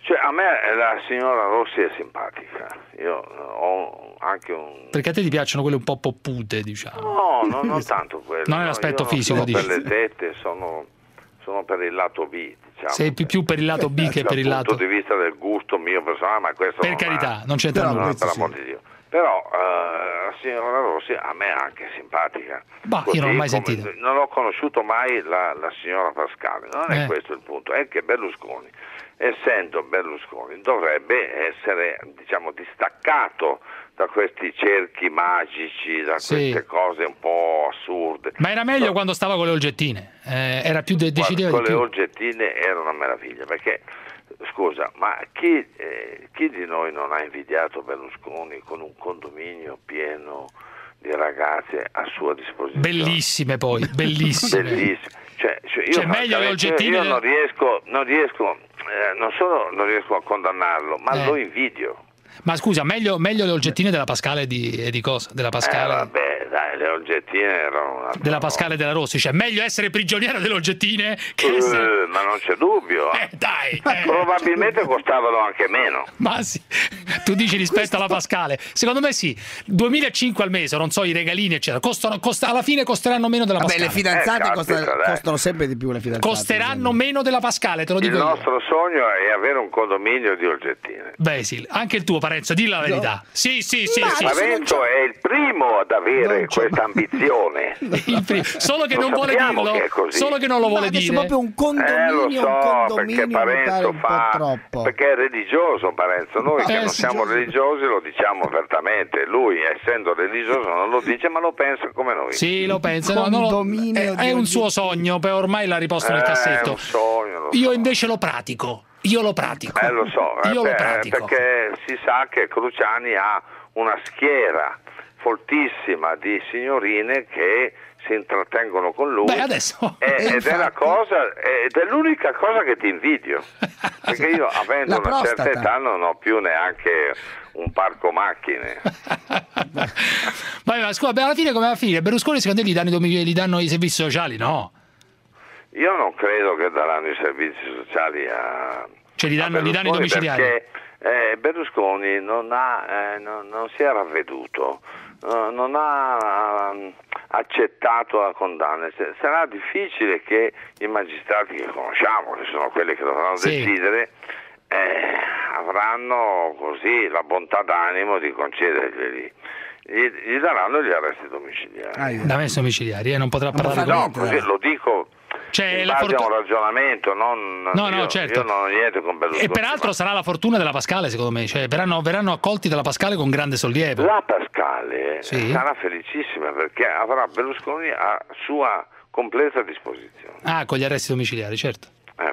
Cioè, a me la signora Rossi è simpatica. Io ho anche un... Perché a te ti piacciono quelle un po' poppute, diciamo? No, non tanto quello. Non è l'aspetto fisico, dici? Per le tette, sono per il lato B, diciamo. Sei più per il lato B che per il lato... Dal punto di vista del gusto mio personale, ma questo per carità, non c'entra nulla. Per amor di Dio. Però la signora Rossi a me è anche simpatica. Bah, io non l'ho mai sentita. Non ho conosciuto mai la signora Pascale, non è questo il punto, è che Berlusconi, essendo Berlusconi, dovrebbe essere, diciamo, distaccato da questi cerchi magici, da queste cose un po' assurde. Ma era meglio quando stava con le olgettine, era più decideva con di più. Le olgettine era una meraviglia, perché scusa, ma chi di noi non ha invidiato Berlusconi con un condominio pieno di ragazze a sua disposizione? Bellissime poi, bellissime. Bellissime. Io meglio le olgettine. Io non riesco, non solo non riesco a condannarlo, ma lo invidio. Ma scusa, meglio le olgettine della Pascale e di cosa? Della Pascale. Vabbè, dai, le olgettine erano della Pascale e della Rossi, cioè meglio essere prigioniera delle olgettine che essere... Ma non c'è dubbio. Dai. Probabilmente costavano anche meno. Ma sì, tu dici rispetto alla Pascale. Secondo me sì, 2.500 al mese, non so, i regalini eccetera, alla fine costeranno meno della Pascale. Le fidanzate costano sempre di più, le fidanzate. Costeranno meno della Pascale, te lo dico io. Il nostro sogno è avere un condominio di olgettine. Beh sì, anche il tuo, Parenzo, dillo la verità. Sì. Parenzo è il primo ad avere questa ambizione. Solo che non vuole dirlo. Solo che non lo vuole dire. È proprio un condominio, perché Parenzo perché è religioso Parenzo. Noi che non siamo religiosi lo diciamo apertamente. Lui, essendo religioso, non lo dice, ma lo pensa come noi. Sì, lo pensa. È un suo sogno, poi ormai l'ha riposto nel cassetto. È un sogno, io invece lo pratico. Lo so, io lo pratico. Perché si sa che Cruciani ha una schiera foltissima di signorine che si intrattengono con lui. Beh, adesso ed è l'unica cosa che ti invidio, perché io, avendo una certa età, non ho più neanche un parco macchine. Ma scusa, alla fine come va a finire? Berlusconi secondo te gli danno i servizi sociali? No. Io non credo che daranno i servizi sociali cioè gli danno i domiciliari. Perché Berlusconi non si è ravveduto, non ha accettato la condanna. Sarà difficile che i magistrati che conosciamo, che sono quelli che dovranno decidere, avranno così la bontà d'animo di concederglieli. Gli daranno gli arresti domiciliari. Arresti domiciliari, non potrà parlare con No, così lo dico. In base a un ragionamento, certo. Io non ho niente con Berlusconi. E peraltro sarà la fortuna della Pascale, secondo me, cioè verranno accolti dalla Pascale con grande sollievo. La Pascale sarà felicissima perché avrà Berlusconi a sua completa disposizione. Con gli arresti domiciliari, certo.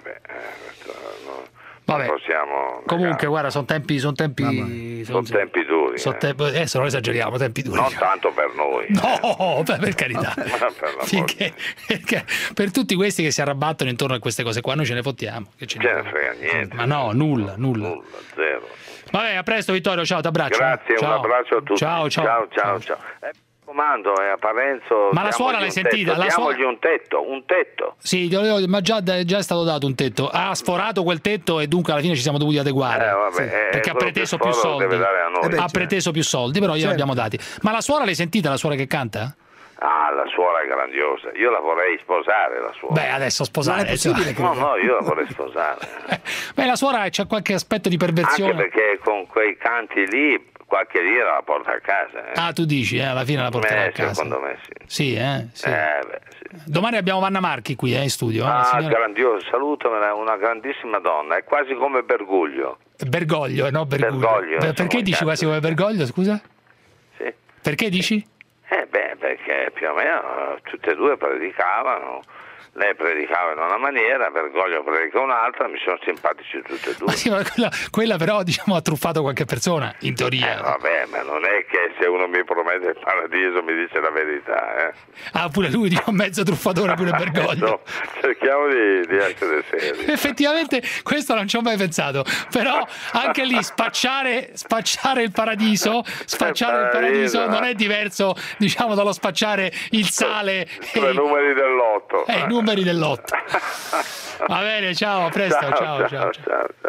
Vabbè. Possiamo comunque guarda, sono tempi duri. Adesso non esageriamo, tempi duri. Non tanto per noi. No, per carità. Perché per tutti questi che si arrabattono intorno a queste cose qua noi ce ne fottiamo. Che ce ne frega niente. Ma no, nulla, zero. Vabbè, a presto Vittorio, ciao, ti abbraccio. Grazie, ciao. Un abbraccio a tutti. Ciao. Comando a Parenzo. Ma la suora l'hai sentita? Diamogli un tetto. Sì, ma già è stato dato un tetto. Ha sforato quel tetto e dunque alla fine ci siamo dovuti adeguare. Perché ha preteso più soldi. Ha preteso più soldi, però glieli abbiamo dati. Ma la suora l'hai sentita, la suora che canta? La suora è grandiosa. Io la vorrei sposare, la suora. Beh, adesso sposare. Non è possibile, no, io la vorrei sposare. Beh, la suora c'ha qualche aspetto di perversione. Anche perché con quei canti lì qualche lira la porta a casa. Tu dici, alla fine la porterà a casa. Secondo me sì. Sì. Domani abbiamo Vanna Marchi qui in studio. Grandiosa, salutamela, una grandissima donna, è quasi come Bergoglio. Bergoglio, no? Bergoglio. Perché dici quasi come Bergoglio, scusa? Sì. Perché dici? Perché più o meno tutte e due predicavano. Lei predicava in una maniera, Bergoglio predica un'altra, mi sono simpatici tutte e due. Ma sì, ma quella però ha truffato qualche persona, in teoria. Vabbè, ma non è che se uno mi promette il paradiso mi dice la verità. Pure lui dice un mezzo truffatore, pure Bergoglio. Cerchiamo di essere seri. Effettivamente questo non ci ho mai pensato, però anche lì spacciare il paradiso, non è diverso, diciamo, dallo spacciare il sale. I numeri dell'otto. I numeri dell'otto. Va bene, ciao, a presto, ciao.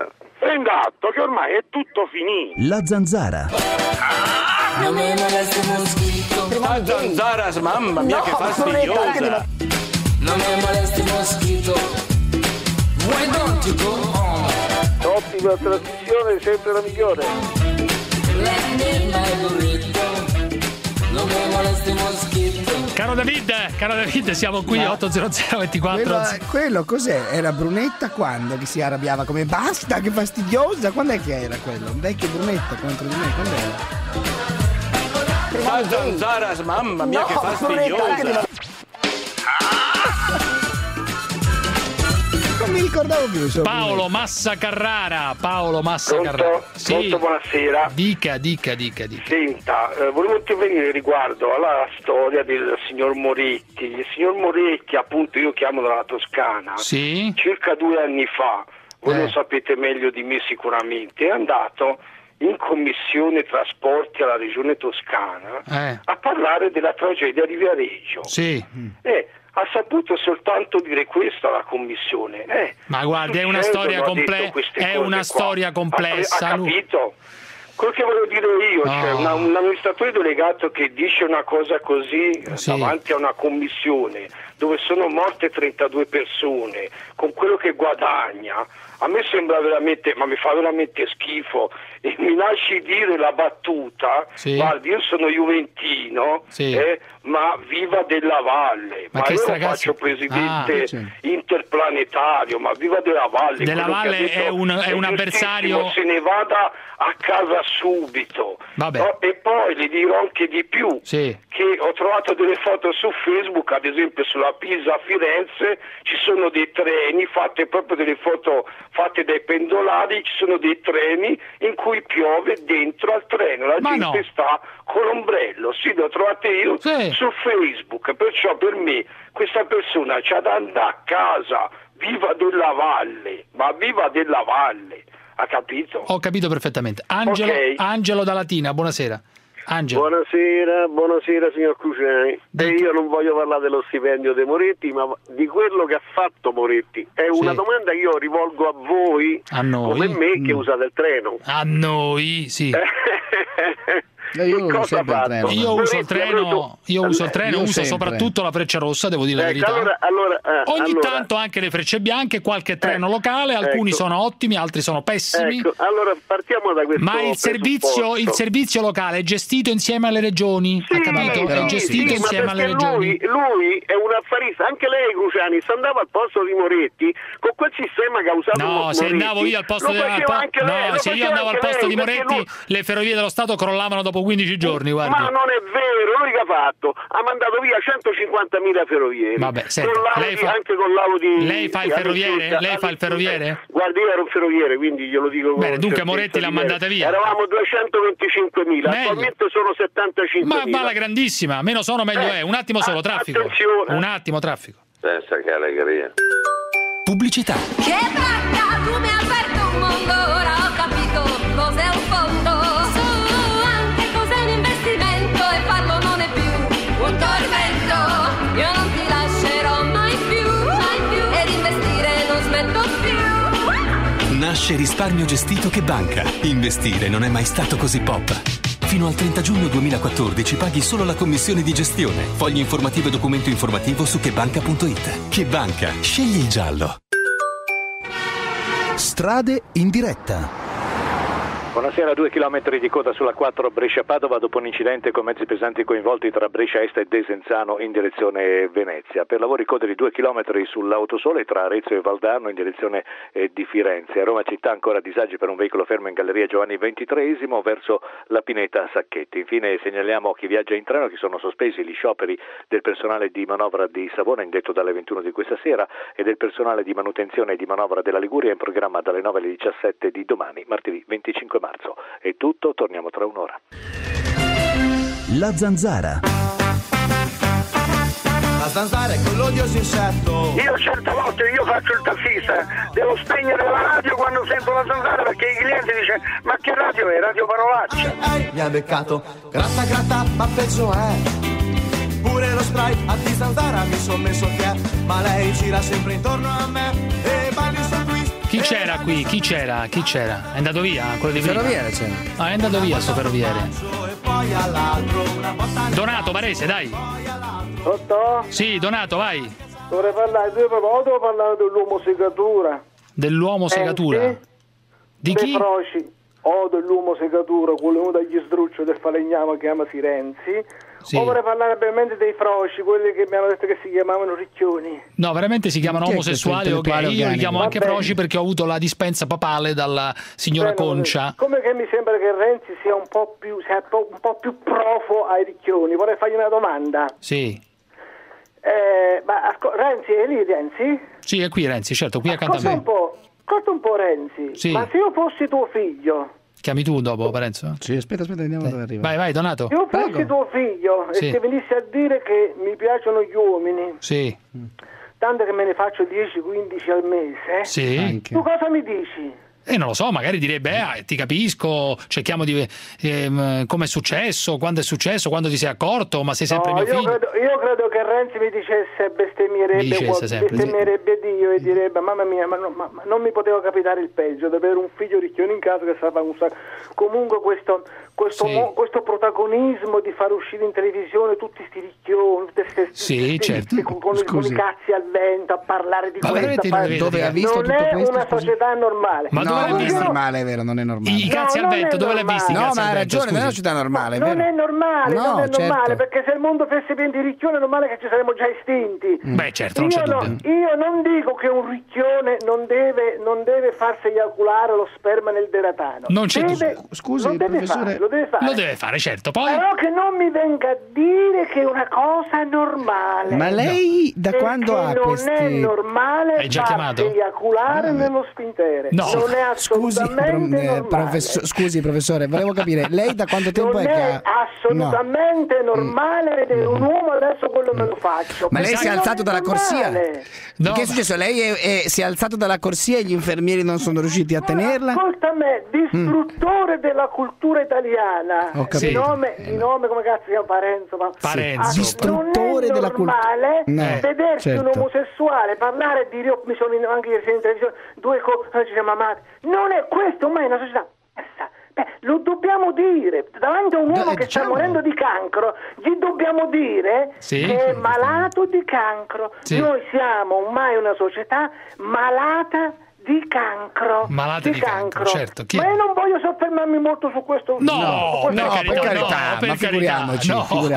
prenda atto che ormai è tutto finito. La zanzara. Non me molesti moschito. La zanzara, mamma mia, che fastidiosa. Non me molesti moschito. Why don't you go on? Ottima trasmissione, sempre la migliore. Prendi my burrito. Non me molesti moschito. Caro David, siamo qui 80024. Quello cos'è? Era Brunetta quando? Che si arrabbiava come basta, che fastidiosa. Quando è che era quello? Un vecchio Brunetta contro di me, quando era? La zanzara, mamma mia, che fastidiosa. Non mi ricordavo più. Paolo Massa Carrara. Sì. Molto buonasera. Dica. Senta, volevo intervenire riguardo alla storia del signor Moretti. Il signor Moretti, appunto, io chiamo dalla Toscana. Sì. Circa 2 anni fa, voi lo sapete meglio di me sicuramente, è andato in commissione trasporti alla regione Toscana a parlare della tragedia di Viareggio. Sì. Ha saputo soltanto dire questo alla commissione. Ma guardi, è una storia complessa. Ha capito? Quello che volevo dire io, cioè un amministratore delegato che dice una cosa così davanti a una commissione dove sono morte 32 persone con quello che guadagna, a me sembra veramente, ma mi fa veramente schifo. E mi lasci dire la battuta, guardi, io sono juventino, ma viva della Valle, ma io lo faccio presidente interplanetario, ma viva della Valle. Della Valle è un avversario, se ne vada a casa subito. No? E poi le dirò anche di più, che ho trovato delle foto su Facebook, ad esempio sulla Pisa a Firenze ci sono dei treni, fatte proprio delle foto fatte dai pendolari, ci sono dei treni in cui piove dentro al treno, la gente sta con l'ombrello, le ho trovate io su Facebook, perciò per me questa persona c'ha da andare a casa, viva della Valle, ma viva della Valle, ha capito? Ho capito perfettamente. Angelo da Latina, buonasera. Angelo. Buonasera signor Cruciani. Io non voglio parlare dello stipendio dei Moretti, ma di quello che ha fatto Moretti. È una domanda che io rivolgo a voi, come me che usate il treno. A noi, sì. Io uso il treno, uso soprattutto la Freccia Rossa, devo dire la verità. Ogni tanto anche le Frecce Bianche, qualche treno locale, alcuni sono ottimi, altri sono pessimi. Allora partiamo da questo. Ma il servizio locale è gestito insieme alle regioni, ha capito? È gestito insieme alle regioni. Lui è un affarista, anche lei Cruciani, se andava al posto di Moretti con quel sistema che ha usato Moretti. Se andavo io al posto di Moretti, le ferrovie dello Stato crollavano dopo 15 giorni, guardi. Ma non è vero, lui che ha fatto? Ha mandato via 150.000 ferrovieri. Vabbè, senta, lei fa il ferroviere? Lei fa il ferroviere? Guardi, io ero un ferroviere, quindi glielo dico. Bene, dunque Moretti l'ha mandata via. Eravamo 225.000, attualmente sono 75.000. Ma la grandissima, meno sono meglio è. Un attimo solo, traffico. Attenzione. Un attimo, traffico. Pensa che allegria. Pubblicità. Che bracca, tu mi hai aperto un mondo, ora ho capito cos'è un fondo. Io non ti lascerò mai più, ed investire non smetto più. Nasce Risparmio Gestito Che Banca. Investire non è mai stato così pop. Fino al 30 giugno 2014 paghi solo la commissione di gestione. Fogli informativo e documento informativo su chebanca.it. Che Banca, scegli il giallo. Strade in diretta. Buonasera, 2 chilometri di coda sulla 4 Brescia-Padova dopo un incidente con mezzi pesanti coinvolti tra Brescia Est e Desenzano in direzione Venezia. Per lavori coda di 2 chilometri sull'autosole tra Arezzo e Valdarno in direzione di Firenze. A Roma città ancora disagi per un veicolo fermo in Galleria Giovanni XXIII verso la Pineta Sacchetti. Infine segnaliamo a chi viaggia in treno che sono sospesi gli scioperi del personale di manovra di Savona indetto dalle 21 di questa sera e del personale di manutenzione e di manovra della Liguria in programma dalle 9 alle 17 di domani, martedì 25 marzo. È tutto, torniamo tra un'ora. La zanzara. La zanzara è quell'odioso insetto. Io certe volte faccio il tassista, devo spegnere la radio quando sento la zanzara perché i clienti dicono ma che radio è? Radio Parolaccia. Mi ha beccato, gratta, ma peggio è. Pure lo spray a di zanzara mi son messo che è. Ma lei gira sempre intorno a me e balli su twist. Chi c'era qui? Chi c'era? È andato via? Quello di prima? Ferroviere c'era. Ah, è andato via sto ferroviere. Donato Varese, dai. Sotto? Sì, Donato, vai. Dovrei parlare dell'uomo segatura. Dell'uomo segatura? Di chi? Dei froci. Dell'uomo segatura, quello dagli sdrucci del falegname che chiamasi Renzi. Sì. O vorrei parlare brevemente dei froci, quelli che mi hanno detto che si chiamavano ricchioni. No, veramente si chiamano omosessuali, ok. Io li chiamo anche froci perché ho avuto la dispensa papale dalla signora Concia. Come che mi sembra che Renzi sia un po' più profo ai ricchioni. Vorrei fargli una domanda. Sì. Renzi è lì, Renzi? Sì, è qui Renzi, certo, qui accanto a me. Ascolta un po' Renzi, sì. Ma se io fossi tuo figlio... Chiami tu dopo, Parenzo? Sì, aspetta, vediamo dove arriva. Vai, Donato. Se io fossi tuo figlio e ti venissi a dire che mi piacciono gli uomini, sì, tanto che me ne faccio 10-15 al mese, sì. Tu cosa mi dici? Non lo so, magari direbbe, ti capisco, cerchiamo di come è successo, quando è successo, quando ti sei accorto, ma sei sempre mio figlio. Io credo che Renzi mi dicesse, bestemmierebbe Dio e direbbe, mamma mia, ma non mi poteva capitare il peggio, di avere un figlio ricchione in casa che sapeva un sacco. Comunque questo protagonismo di far uscire in televisione tutti sti ricchioni, certo. con i cazzi al vento, a parlare di questo. Dove ha visto non è una società normale. Ma no, non è normale, è vero, non è normale. I cazzi al vento, dove l'hai visti? No, ma hai ragione, non è una società normale, non è normale, non è normale, certo. perché se il mondo fosse pieno di ricchioni è normale che ci saremmo già estinti. Beh, certo, non c'è dubbio. Io non dico che un ricchione non deve farsi eiaculare lo sperma nel deratano. Non c'è dubbio. Scusi, professore. Lo deve fare, certo. Poi però che non mi venga a dire che è una cosa normale. Ma lei da quando ha questi... Non è normale farsi eiaculare nello spintere. No. Non è assolutamente normale. Scusi, professore, volevo capire, lei da quanto tempo non è assolutamente normale vedere un uomo adesso quello me lo faccio. Ma lei si è alzato dalla corsia? No, che è successo? Lei si è alzato dalla corsia e gli infermieri non sono riusciti a tenerla? Ascolta me, distruttore della cultura italiana. Sì. Di nome come cazzo si chiama? Parenzo. Distruttore della cultura. Vedersi un omosessuale parlare di mi sono anche ieri in televisione, due cose ci siamo amati. Non è questo, ma è una società. Lo dobbiamo dire davanti a un uomo che sta morendo di cancro, gli dobbiamo dire che è malato di cancro. Noi siamo ormai una società malata di cancro. Malati di cancro, certo. Ma io non voglio soffermarmi molto su questo. Per carità, ma figuriamoci.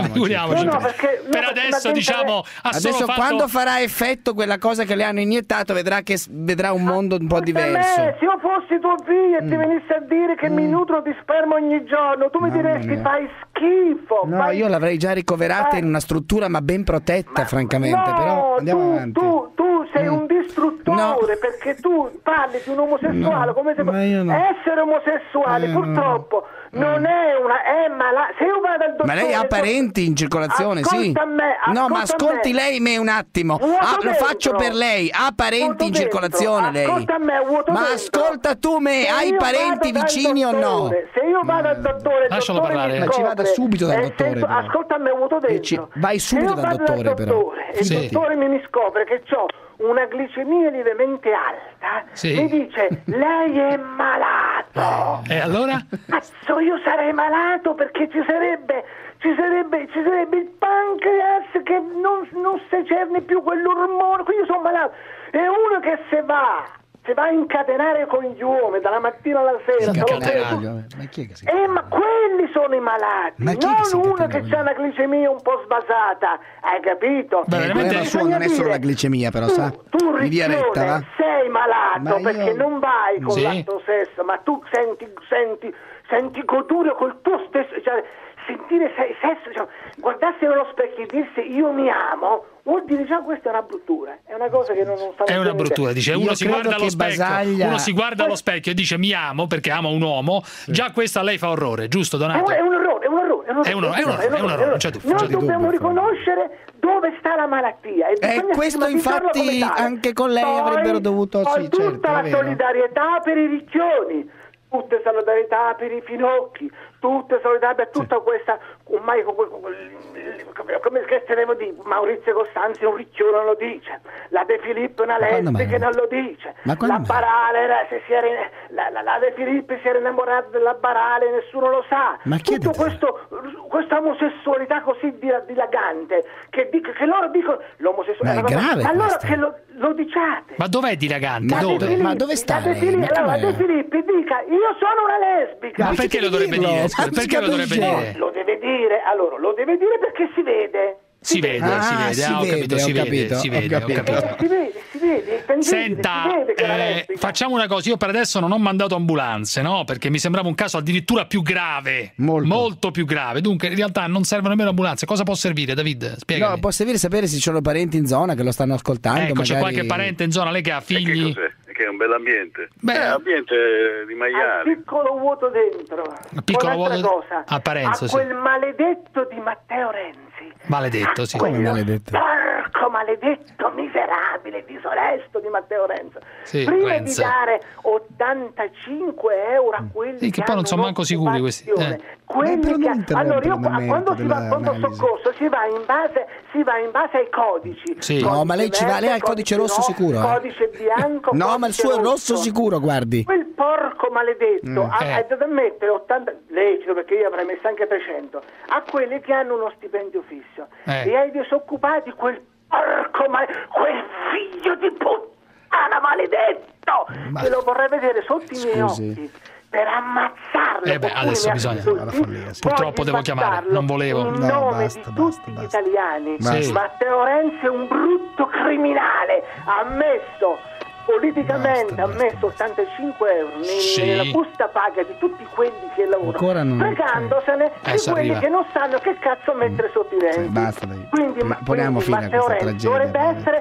Per adesso diciamo adesso quando farà effetto quella cosa che le hanno iniettato vedrà un mondo un po' diverso. Se io fossi tuo figlio e ti venisse a dire che mi nutro di sperma ogni giorno, tu mi diresti fai schifo. No, io l'avrei già ricoverata in una struttura ma ben protetta, francamente, però andiamo avanti. Tu sei un distruttore perché tu parli di un omosessuale come se essere omosessuale purtroppo non è malato. Se io vado al dottore, ma lei ha parenti in circolazione? Ma ascolti lei me un attimo. Lo faccio per lei. Ha parenti in circolazione lei? Ma ascolta tu me, hai parenti vicini o no? Se io vado al dottore, lascialo parlare. Ma ci vada subito dal dottore. Ascolta me, vuoto dentro. Vai subito dal dottore però. Il dottore mi scopre che ho una glicemia lievemente alta, mi dice lei è malato. E allora? Cazzo, io sarei malato perché ci sarebbe il pancreas che non secerne più quell'ormone, quindi io sono malato. E uno che se va a incatenare con gli uomini dalla mattina alla sera, ma quelli sono i malati, non uno che ha una glicemia un po' sbasata, hai capito? Non è solo la glicemia, però tu ricchione sei malato perché non vai con l'altro sesso, ma tu senti goduria col tuo stesso, cioè sentire sesso, guardarsi nello specchio e dirsi io mi amo, vuol dire già questa è una bruttura, è una cosa che non sta. È una bruttura, dice uno si guarda allo specchio e dice mi amo perché amo un uomo, già questa a lei fa orrore, giusto Donato? È un errore, non c'è dubbio. Noi dobbiamo riconoscere dove sta la malattia e questo infatti anche con lei avrebbero dovuto tutta la solidarietà per i ricchioni. tutte solidarietà per i finocchi, tutte solidarietà per tutta questa, ormai come devo dire, Maurizio Costanzi un ricchione non lo dice, la De Filippi una lesbica non lo dice, la Barale la De Filippi si era innamorata della Barale, nessuno lo sa. Ma tutto questa omosessualità così dilagante che loro dicono l'omosessualità, ma è grave, allora che lo diciate. Ma dov'è dilagante? Ma dove sta? La De Filippi dica io sono una lesbica. Ma perché lo dovrebbe dire? Perché lo dovrebbe dire? Lo deve dire, allora lo deve dire perché si vede. Si vede, ho capito. Senta, facciamo una cosa, io per adesso non ho mandato ambulanze, no? Perché mi sembrava un caso addirittura più grave, molto più grave. Dunque in realtà non servono nemmeno ambulanze. Cosa può servire, David? Spiegami. No, può servire sapere se ci sono parenti in zona che lo stanno ascoltando. Ecco, magari... c'è qualche parente in zona, lei che ha figli? Che è un bell'ambiente. Ambiente di maiali. Un piccolo vuoto dentro. Un piccolo vuoto cosa. A Parenzo, a quel maledetto di Matteo Renzi. Maledetto, sì. Come maledetto? Porco maledetto, miserabile, disonesto di Matteo Renzi. Sì, prima Renzi. di dare 85 euro a quelli che poi non sono manco sicuri questi. Quelli che allora io quando si va a pronto soccorso si va in base ai codici. Sì. No, ma lei lei ha il codice rosso sicuro. Codice bianco. No, ma il suo è rosso sicuro, guardi. Quel porco maledetto ha da mettere 80 lecito, perché io avrei messo anche 300 a quelli che hanno uno stipendio fisso e ai disoccupati quel porco quel figlio di puttana maledetto che lo vorrei vedere sotto i miei occhi per ammazzarlo. Adesso bisogna. Purtroppo devo chiamare, non volevo. In nome di tutti gli italiani, Matteo Renzi è un brutto criminale, ha messo politicamente, ha messo 85 euro nella busta paga di tutti quelli che lavorano, fregandosene di quelli che non sanno che cazzo mettere sotto i denti. Quindi Matteo Renzi dovrebbe essere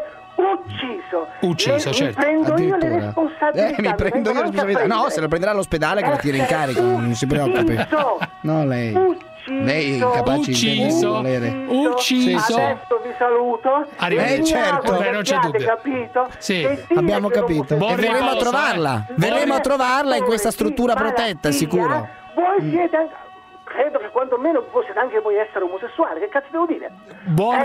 ucciso, certo. Prendo io le responsabilità. Mi prendo io le responsabilità. No, se lo prenderà all'ospedale che lo tira in carico, non si preoccupi. No, lei. Lei è capace di volere. Ucciso. Adesso vi saluto. Certo, non c'è dubbio. Capito? Sì, abbiamo capito. E verremo a trovarla. Verremo a trovarla in questa struttura protetta, sicuro. Voi siete credo che quantomeno voi siete anche voi essere omosessuali. Che cazzo devo dire? Buon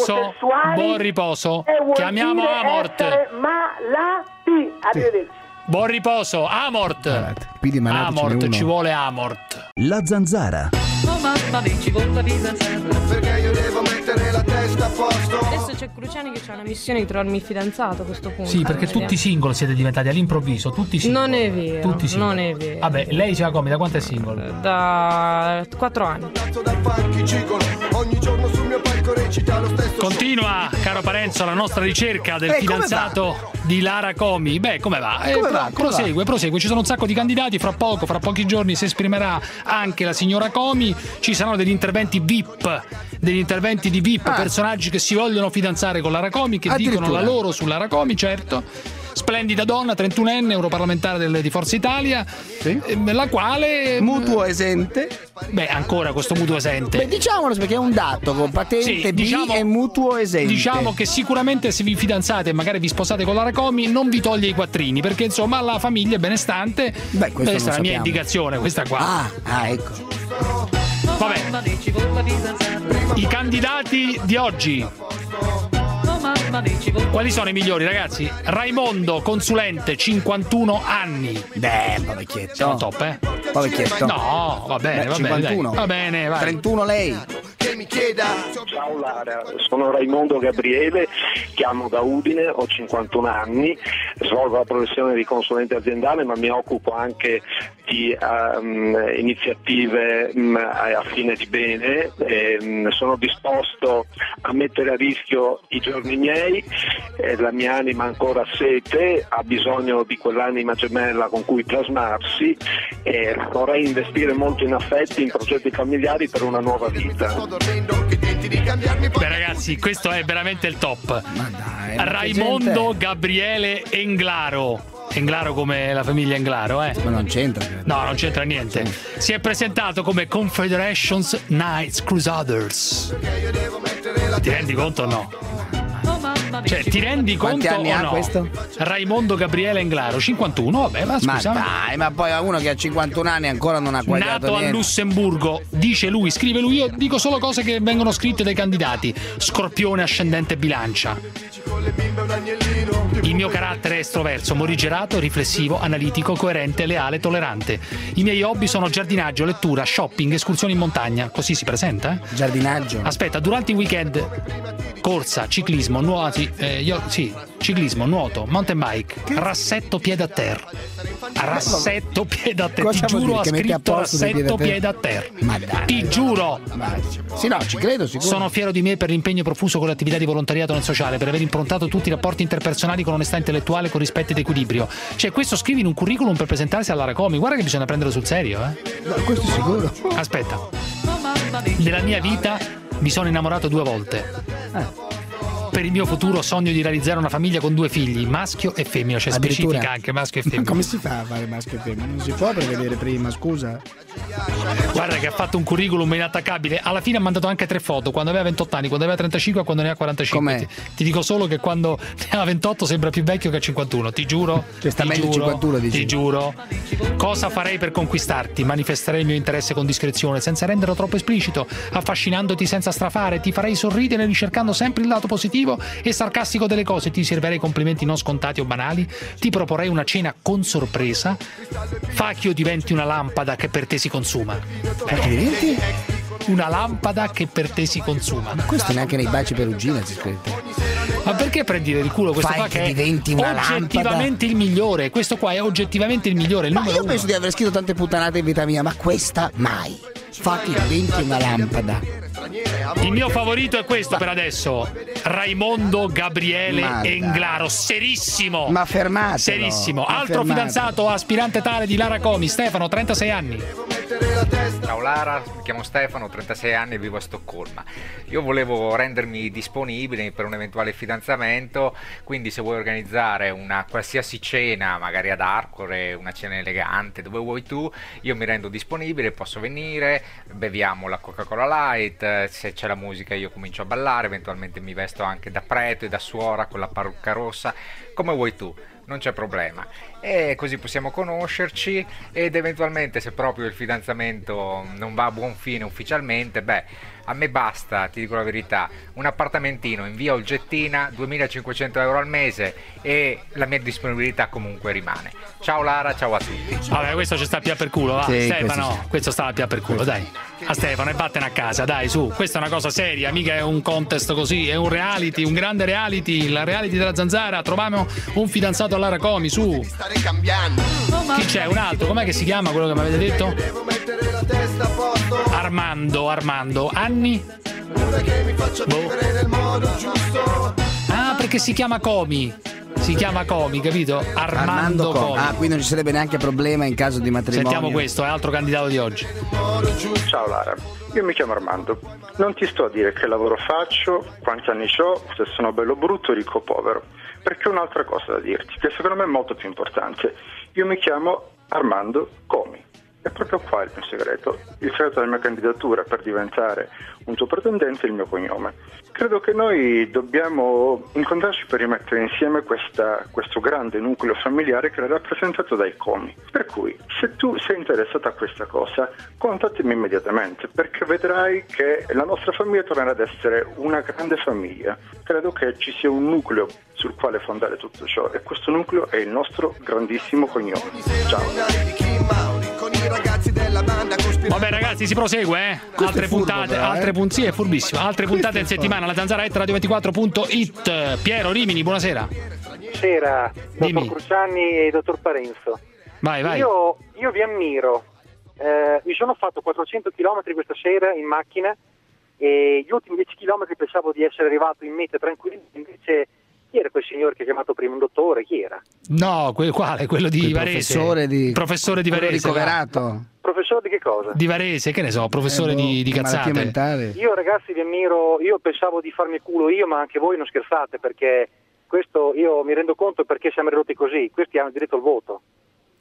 riposo. Chiamiamo Amort. Malati. Arrivederci. Buon riposo, Amort. Amort, ci vuole Amort. La zanzara. Oh mamma mia, ci vuole la fidanzata. Perché io devo mettere la testa a posto. Adesso c'è Cruciani che c'ha una missione di trovarmi il fidanzato a questo punto. Sì, perché tutti single siete diventati all'improvviso, tutti single. Non è vero. Tutti single. Non è vero. Vabbè, lei ce la come, da quanto è single? Da 4 anni. Continua, caro Parenzo, la nostra ricerca del fidanzato di Lara Comi. Beh, come va? Prosegue. Ci sono un sacco di candidati. Fra pochi giorni si esprimerà anche la signora Comi. Ci saranno degli interventi VIP, personaggi che si vogliono fidanzare con Lara Comi, che dicono la loro su Lara Comi, certo. Splendida donna, 31enne, europarlamentare di Forza Italia, la quale mutuo esente. Beh, ancora questo mutuo esente. Beh, diciamolo perché è un dato con patente B e mutuo esente. Diciamo che sicuramente se vi fidanzate e magari vi sposate con Lara Comi non vi toglie i quattrini, perché insomma la famiglia è benestante. Beh, questa è la mia indicazione, questa qua. Ecco. Vabbè. I candidati di oggi. Quali sono i migliori, ragazzi? Raimondo, consulente, 51 anni. Beh, un po' vecchietto. Siamo top, eh? Un po' vecchietto. No, va bene, 51. Va bene, vai. 31 lei. Ciao Lara, sono Raimondo Gabriele, chiamo da Udine, ho 51 anni, svolgo la professione di consulente aziendale, ma mi occupo anche di iniziative a fine di bene. Sono disposto a mettere a rischio i giorni miei, la mia anima ancora sete, ha bisogno di quell'anima gemella con cui plasmarsi e vorrei investire molto in affetti, in progetti familiari per una nuova vita. Beh ragazzi, questo è veramente il top. Raimondo Gabriele Englaro come la famiglia Englaro, Ma non c'entra. No, non c'entra niente. Si è presentato come Confederations Knights Crusaders. Ti rendi conto o no? Cioè, ti rendi conto? Quanti anni ha questo? Raimondo Gabriele Englaro, 51, vabbè, ma scusa. Ma dai, ma poi uno che ha 51 anni ancora non ha quagliato nato niente. a Lussemburgo, dice lui, scrive lui, io dico solo cose che vengono scritte dai candidati. Scorpione ascendente Bilancia. Il mio carattere è estroverso, morigerato, riflessivo, analitico, coerente, leale, tollerante. I miei hobby sono giardinaggio, lettura, shopping, escursioni in montagna. Così si presenta? Giardinaggio. Aspetta, durante i weekend corsa, ciclismo, ciclismo, nuoto, mountain bike, rassetto piede a terra. Rassetto piede a terra. Ti giuro, ha scritto rassetto piede a terra. Ma dai. Ti giuro. Sì, no, ci credo, sicuro. Sono fiero di me per l'impegno profuso con le attività di volontariato nel sociale, per aver improntato tutti i rapporti interpersonali con onestà intellettuale, con rispetto ed equilibrio. Cioè, questo scrivi in un curriculum per presentarsi alla Racomi. Guarda che bisogna prenderlo sul serio, No, questo è sicuro. Aspetta. Nella mia vita mi sono innamorato 2 volte. Per il mio futuro sogno di realizzare una famiglia con 2 figli, maschio e femmina, cioè specifica anche maschio e femmina. Ma come si fa a fare maschio e femmina? Non si può prevedere prima, scusa. Guarda che ha fatto un curriculum inattaccabile. Alla fine ha mandato anche 3 foto, quando aveva 28 anni, quando aveva 35 e quando ne ha 45. Ti dico solo che quando ne ha 28 sembra più vecchio che a 51, ti giuro. Sta meglio 51, dici. Ti giuro. Cosa farei per conquistarti? Manifesterei il mio interesse con discrezione, senza renderlo troppo esplicito, affascinandoti senza strafare. Ti farei sorridere ricercando sempre il lato positivo e sarcastico delle cose. Ti riserverei complimenti non scontati o banali. Ti proporrei una cena con sorpresa. Fa che io diventi una lampada che per te si consuma. Diventi? Una lampada che per te si consuma. Ma questo neanche nei baci Perugina si scritto. Ma perché prendi per il culo questo qua che diventi una oggettivamente il migliore? Questo qua è oggettivamente il migliore, il numero io penso di aver scritto tante puttanate in vita mia, ma questa mai. Fa che diventi una lampada. Il mio favorito è questo per adesso. Raimondo Gabriele Englaro, serissimo. Ma fermatelo. Serissimo. Altro fidanzato aspirante tale di Lara Comi, Stefano, 36 anni. Ciao Lara, mi chiamo Stefano, 36 anni e vivo a Stoccolma. Io volevo rendermi disponibile per un eventuale fidanzamento, quindi se vuoi organizzare una qualsiasi cena, magari ad Arcore, una cena elegante, dove vuoi tu, io mi rendo disponibile, posso venire, beviamo la Coca-Cola Light, se c'è la musica io comincio a ballare, eventualmente mi vesto anche da prete, da suora con la parrucca rossa, come vuoi tu. Non c'è problema, e così possiamo conoscerci ed eventualmente, se proprio il fidanzamento non va a buon fine ufficialmente, a me basta, ti dico la verità, un appartamentino in via Olgettina, 2.500 euro al mese, e la mia disponibilità comunque rimane. Ciao Lara, ciao a tutti. Vabbè, questo ci sta più per culo, va. Sì, Stefano, questo sta più per culo, dai. A Stefano, e vattene a casa, dai, su. Questa è una cosa seria, mica è un contest così, è un reality, un grande reality, la reality della Zanzara. Troviamo un fidanzato a Lara Comi, su. Chi c'è? Un altro, com'è che si chiama quello che mi avete detto? Armando. Anni? Ah, perché si chiama Comi. Si chiama Comi, capito? Armando Comi. Ah, quindi non ci sarebbe neanche problema in caso di matrimonio. Sentiamo questo, è altro candidato di oggi. Ciao Lara, io mi chiamo Armando. Non ti sto a dire che lavoro faccio, quanti anni ho, se sono bello o brutto, ricco o povero, perché ho un'altra cosa da dirti, che secondo me è molto più importante. Io mi chiamo Armando Comi. È proprio qua il mio segreto. Il segreto della mia candidatura per diventare un tuo pretendente è il mio cognome. Credo che noi dobbiamo incontrarci per rimettere insieme questo grande nucleo familiare che è rappresentato dai Comi. Per cui, se tu sei interessato a questa cosa, contattami immediatamente, perché vedrai che la nostra famiglia tornerà ad essere una grande famiglia. Credo che ci sia un nucleo sul quale fondare tutto ciò, e questo nucleo è il nostro grandissimo cognome. Ciao. Vabbè ragazzi, si prosegue, Altre puntate, sì, è furbissimo. Altre puntate in settimana alla zanzara@radio24.it. Piero Rimini, buonasera. Buonasera, dottor Cruciani e dottor Parenzo. Vai. Io vi ammiro. Mi sono fatto 400 km questa sera in macchina e gli ultimi 10 km pensavo di essere arrivato in meta tranquillo, invece chi era quel signore che ha chiamato prima? Un dottore? Chi era? No, quale? Quello di Varese. Professore di Varese. Ricoverato. Professore di che cosa? Di Varese, che ne so, professore di cazzate. Io ragazzi vi ammiro, io pensavo di farmi culo io, ma anche voi non scherzate, perché questo io mi rendo conto perché siamo ridotti così, questi hanno diritto al voto.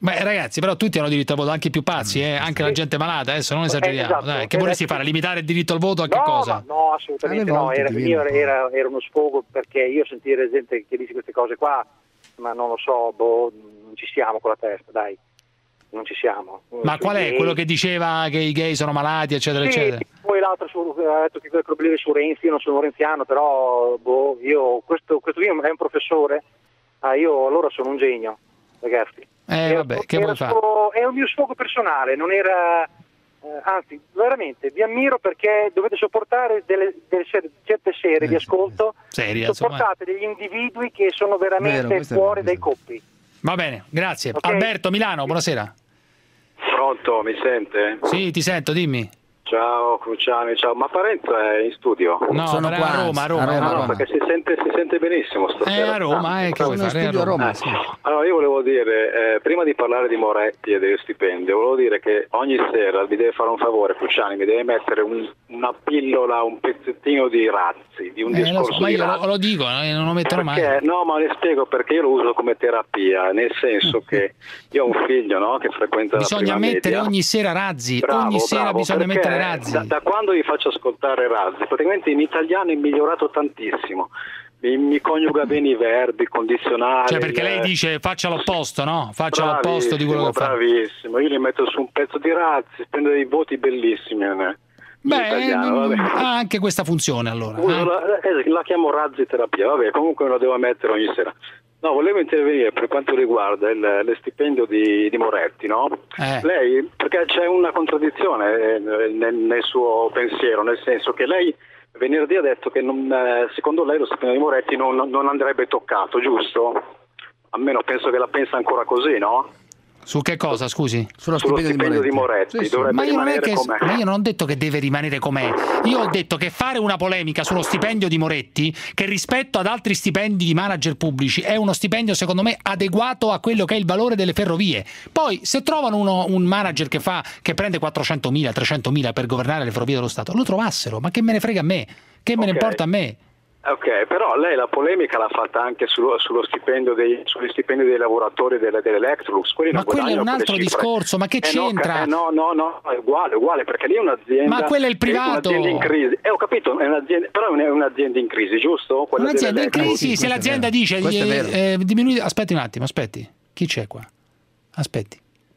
Beh, ragazzi, però tutti hanno diritto al voto, anche i più pazzi, anche la gente malata, adesso non esageriamo. Esatto. Dai, che vorresti fare? Limitare il diritto al voto a che cosa? No, assolutamente no, era uno sfogo, perché io sentire gente che dice queste cose qua, ma non lo so, non ci siamo con la testa, dai. Non ci siamo. Ma qual è? Quello che diceva che i gay sono malati, eccetera, eccetera? Poi l'altro ha detto che quei problemi su Renzi, io non sono renziano, però questo è un professore, io allora sono un genio, ragazzi. Vabbè, che vuoi fare? È un mio sfogo personale, non era... anzi, veramente, vi ammiro perché dovete sopportare certe serie di ascolto, sopportate degli individui che sono veramente fuori dai coppi. Va bene, grazie. Okay. Alberto, Milano, buonasera. Pronto, mi sente? Sì, ti sento, dimmi. Ciao Cruciani, ciao. Ma Parenzo è in studio? No, sono qua a Roma. Perché si sente benissimo stasera. A Roma, che vuoi fare? A Roma. Sì. Allora io volevo dire, prima di parlare di Moretti e dello stipendio, volevo dire che ogni sera vi deve fare un favore, Cruciani, mi deve mettere una pillola, un pezzettino di Razzi, di un discorso ma di io Razzi. lo dico, non lo metterò mai. No, ma le spiego perché io lo uso come terapia, nel senso che io ho un figlio, no, che frequenta la prima media. Bisogna mettere ogni sera Razzi, ogni sera bisogna mettere Razzi. Da quando vi faccio ascoltare Razzi, praticamente in italiano è migliorato tantissimo. Mi coniuga bene i verbi, condizionali. Cioè, perché lei dice faccia l'opposto, no? Faccia l'opposto di quello che fa. Bravissimo, io gli metto su un pezzo di Razzi, prende dei voti bellissimi. Ha anche questa funzione allora. La chiamo Razzi terapia, vabbè, comunque me lo devo mettere ogni sera. No, volevo intervenire per quanto riguarda il stipendio di Moretti, no? Lei, perché c'è una contraddizione nel suo pensiero, nel senso che lei venerdì ha detto che secondo lei lo stipendio di Moretti non andrebbe toccato, giusto? Almeno penso che la pensa ancora così, no? Su che cosa, scusi? Sullo stipendio di Moretti. Sì. Ma io non ho detto che deve rimanere com'è. Io ho detto che fare una polemica sullo stipendio di Moretti, che rispetto ad altri stipendi di manager pubblici è uno stipendio secondo me adeguato a quello che è il valore delle ferrovie. Poi se trovano un manager che prende 400.000, 300.000 per governare le ferrovie dello Stato, lo trovassero, ma che me ne frega a me? Che me ne importa a me? Ok, però lei la polemica l'ha fatta anche sugli stipendi dei lavoratori dell'Electrolux. Ma quello è un altro discorso, ma che c'entra? No, è uguale, perché lì è un'azienda. Ma quello è il privato. È un'azienda in crisi. Ho capito, però è un'azienda in crisi, giusto? Un'azienda in crisi, se l'azienda dice diminuire. Aspetti un attimo, Chi c'è qua? Aspetti.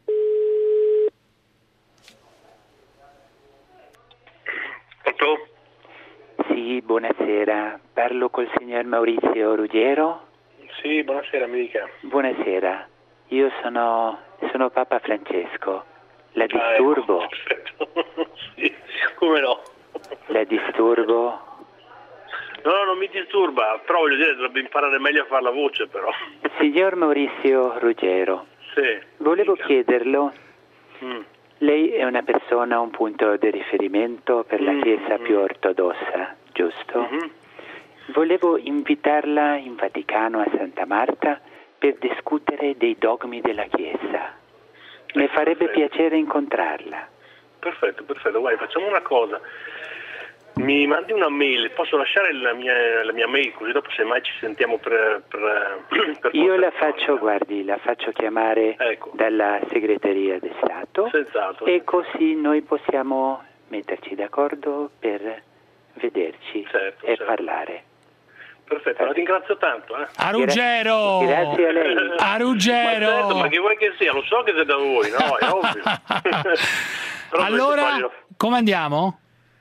Pronto? Sì, buonasera. Parlo col signor Maurizio Ruggero? Sì, buonasera, mi dica. Buonasera. Io sono Papa Francesco. La disturbo? Perfetto. Sì, come no? La disturbo? No, non mi disturba, però voglio dire, dovrebbe imparare meglio a fare la voce, però. Signor Maurizio Ruggero. Sì. Volevo chiederlo. Lei è una persona, un punto di riferimento per la Chiesa più ortodossa, giusto? Volevo invitarla in Vaticano a Santa Marta per discutere dei dogmi della Chiesa. Mi farebbe piacere incontrarla. Perfetto, guardi, facciamo una cosa. Mi mandi una mail, posso lasciare la mia mail, così dopo semmai ci sentiamo per Io la faccio chiamare dalla segreteria di Stato. Senz'altro. E così noi possiamo metterci d'accordo per vederci e parlare. Perfetto, la ringrazio tanto. A Ruggero! Grazie a lei. A Ruggero! Ma certo, ma che vuoi che sia? Lo so che siete da voi, no? È ovvio. Allora, come andiamo?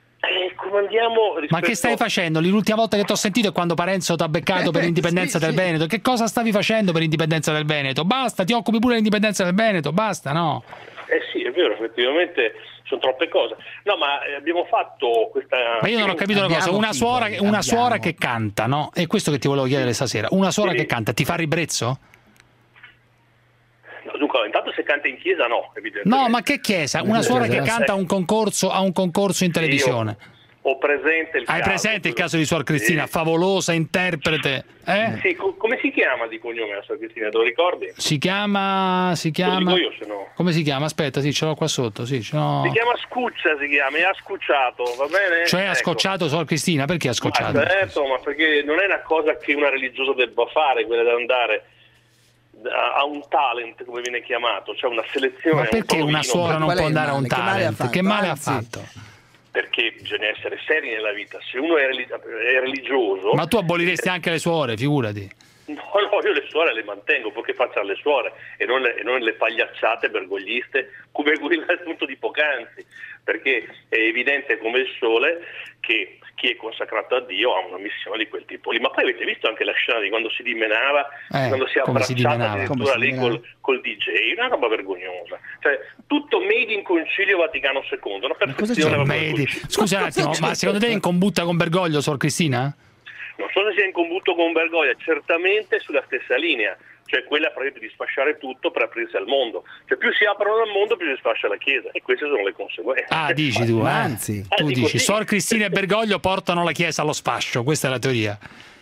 Ma che stai facendo? L'ultima volta che ti ho sentito è quando Parenzo ti ha beccato per l'indipendenza del Veneto. Che cosa stavi facendo per l'indipendenza del Veneto? Basta, ti occupi pure dell'indipendenza del Veneto, basta, no? Sì, è vero, effettivamente sono troppe cose. No, ma abbiamo fatto questa... Ma io non ho capito una cosa, una suora che canta, no? È questo che ti volevo chiedere stasera. Una suora che canta, ti fa ribrezzo? No, dunque, intanto se canta in chiesa no, evidentemente. No, ma che chiesa? Una suora che canta a un concorso in televisione. Ho presente il caso. Hai presente il caso di Suor Cristina, favolosa interprete? Sì, come si chiama di cognome la Suor Cristina, te lo ricordi? Si chiama... Lo dico io, se no. Come si chiama? Aspetta, sì, ce l'ho qua sotto, sì, ce l'ho. Si chiama Scuccia, e ha scocciato, va bene? Cioè ha scocciato Suor Cristina, perché ha scocciato? Ma certo, ma perché non è una cosa che una religiosa debba fare, quella di andare ha un talent, come viene chiamato, cioè una selezione. Ma perché una suora non può andare a un talent? Che male ha fatto? Perché bisogna essere seri nella vita. Se uno è religioso... Ma tu aboliresti anche le suore, figurati. No, io le suore le mantengo, perché facciano le suore e non le pagliacciate bergogliste come quella appunto di poc'anzi, perché è evidente come il sole che chi è consacrato a Dio ha una missione di quel tipo lì. Ma poi avete visto anche la scena di quando si dimenava, quando si è abbracciata addirittura lì col DJ, una roba vergognosa. Cioè, tutto made in Concilio Vaticano II, una perfezione. Scusa un attimo, ma secondo te è in combutta con Bergoglio, Sor Cristina? Non so se sia in combutto con Bergoglio, certamente sulla stessa linea, cioè quella di sfasciare tutto per aprirsi al mondo. Cioè più si aprono al mondo più si sfascia la Chiesa, e queste sono le conseguenze. Ah, dici tu, anzi, tu dici, Sor Cristina e Bergoglio portano la Chiesa allo sfascio, questa è la teoria.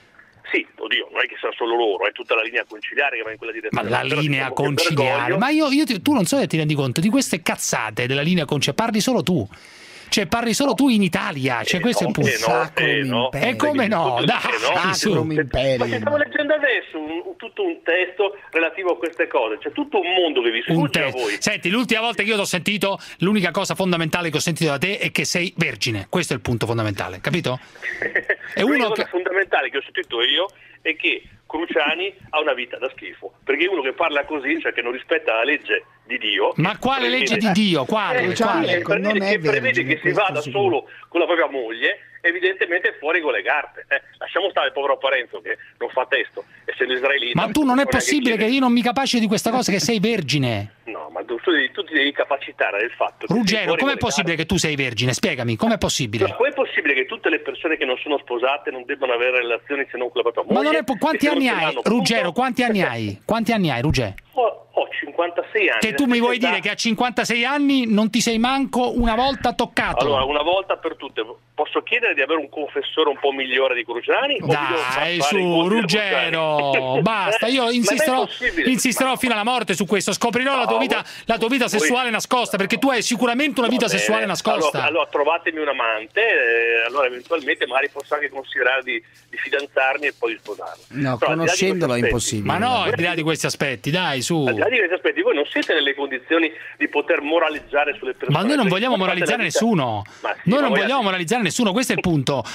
Sì, oddio, non è che sono solo loro, è tutta la linea conciliare che va in quella direzione. Ma la linea conciliare, ma tu non so se ti rendi conto di queste cazzate della linea conciliare, parli solo tu. Cioè parli solo tu in Italia, cioè questo è il punto. E come no? Dai, su. Ma stiamo leggendo adesso tutto un testo relativo a queste cose, c'è tutto un mondo che vi sfugge a voi. Senti, l'ultima volta che io ti ho sentito, l'unica cosa fondamentale che ho sentito da te è che sei vergine, questo è il punto fondamentale, capito? L'unica cosa fondamentale che ho sentito io è che Cruciani ha una vita da schifo, perché uno che parla così, cioè che non rispetta la legge di Dio. Ma quale legge di Dio? Quale? Che prevede che si vada solo con la propria moglie, evidentemente è fuori con le carte. Lasciamo stare il povero Parenzo che non fa testo, essendo israelita. Ma tu non è possibile che io non mi capaci di questa cosa, che sei vergine. No, ma tu ti devi capacitare del fatto che Ruggero, com'è possibile che tu sei vergine? Spiegami, com'è possibile? No, com'è possibile che tutte le persone che non sono sposate non debbano avere relazioni se non con la propria moglie? Ma non è quanti anni hai, Ruggero? Quanti anni hai? Quanti anni hai, Ruggero? Ho 56 anni. Che tu mi vuoi dire che a 56 anni non ti sei manco una volta toccato? Allora, una volta per tutte, posso chiedere di avere un confessore un po' migliore di Cruciani? Dai, su, Ruggero, basta, io insisterò fino alla morte su questo, scoprirò la tua vita sessuale nascosta, perché tu hai sicuramente una vita sessuale nascosta. Allora trovatemi un amante, allora eventualmente magari posso anche considerare di fidanzarmi e poi di sposarmi. No, però, conoscendolo è impossibile. Ma no, al di là di questi aspetti, dai, su. Al di là di questi aspetti, voi non siete nelle condizioni di poter moralizzare sulle persone. Ma noi non vogliamo moralizzare nessuno. Noi non vogliamo moralizzare nessuno, questo è il punto.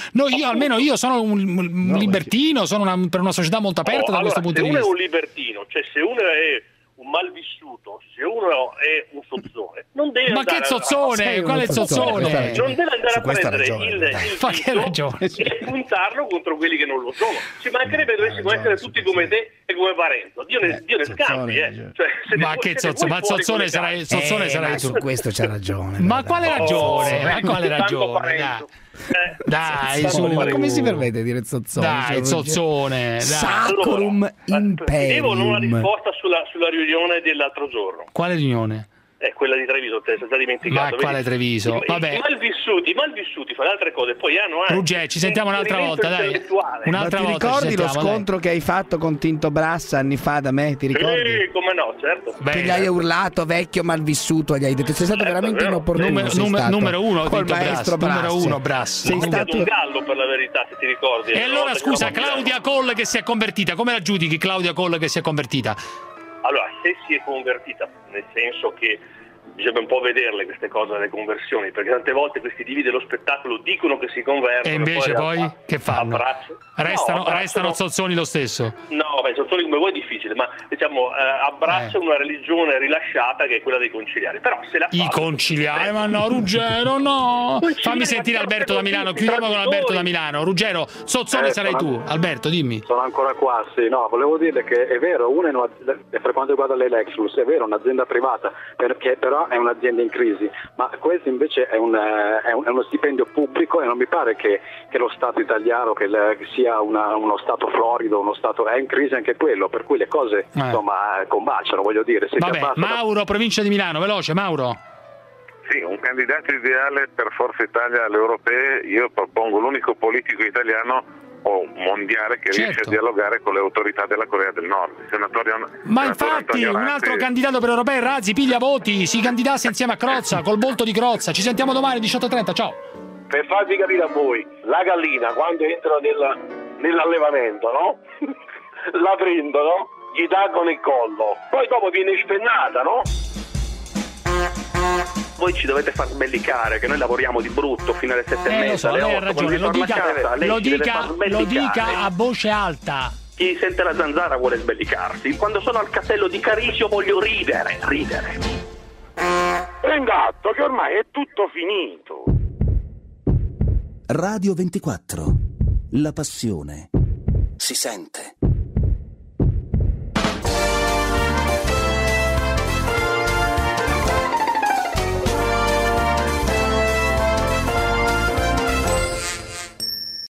Io sono un libertino, sono per una società molto aperta da questo punto di vista. Se uno è un libertino, cioè se uno è un malvissuto, se uno è un zozzone, non deve andare. Ma che zozzone? Quale zozzone? Non deve andare a prendere il dito e puntarlo contro quelli che non lo sono. Ci mancherebbe, dovessimo essere tutti come te e come Parenzo. Dio ne scampi, Cioè, ma che zozzone? Ma zozzone sarai tu. Su questo c'ha ragione. Ma quale ragione? Ma quale ragione? Dai, su. Ma come si permette di dire zozzone? Dai, zozzone. Sacrum Imperium. Devo una risposta sulla riunione dell'altro giorno. Quale riunione? Quella di Treviso, te sei già dimenticato. Ma quale Treviso? Vabbè. I malvissuti fanno altre cose, poi hanno anche Ruggero, ci sentiamo un'altra volta, dai. Un'altra volta. Ti ricordi lo scontro che hai fatto con Tinto Brassa anni fa da me? Ti ricordi? Sì, come no, certo. Che gli hai urlato vecchio malvissuto, gli hai detto sei stato veramente inopportuno. Numero uno, col maestro Brassa. Numero uno, Brassa. Sei stato un gallo, per la verità, se ti ricordi. E allora scusa, Claudia Coll che si è convertita, come la giudichi Claudia Coll che si è convertita? Allora, se si è convertita, nel senso che bisogna un po' vederle queste cose delle conversioni, perché tante volte questi divi dello spettacolo dicono che si convertono e invece poi che fanno? Restano zozzoni lo stesso. No, zozzoni come voi è difficile, ma diciamo abbraccia una religione rilasciata che è quella dei conciliari. Però se la i conciliari, ma no, Ruggero, no. Fammi sentire Alberto da Milano, chiudiamo con Alberto da Milano. Ruggero, zozzone sarai tu. Alberto, dimmi. Sono ancora qua, sì, no, volevo dire che è vero, per quanto riguarda l'Elexlus, è vero, un'azienda privata, perché però è un'azienda in crisi, ma questo invece è uno stipendio pubblico e non mi pare che lo Stato italiano che sia uno Stato florido, uno Stato è in crisi anche quello, per cui le cose insomma combaciano, voglio dire. Vabbè, Mauro, provincia di Milano, veloce, Mauro. Sì, un candidato ideale per Forza Italia alle europee, io propongo l'unico politico italiano o mondiale che riesce a dialogare con le autorità della Corea del Nord. Ma infatti un altro candidato per europei, Razzi, piglia voti, si candidasse insieme a Crozza, col volto di Crozza. Ci sentiamo domani 18:30, ciao. Per farvi capire a voi, la gallina quando entra nell'allevamento, no? La prendono gli taggono il collo, poi dopo viene spennata, no? Voi ci dovete far sbellicare, che noi lavoriamo di brutto fino alle 7:30. Lo so, lei ha ragione, lo dica a voce alta. Chi sente la zanzara vuole sbellicarsi. Quando sono al castello di Carisio voglio ridere. Prenda atto che ormai è tutto finito. Radio 24. La passione si sente.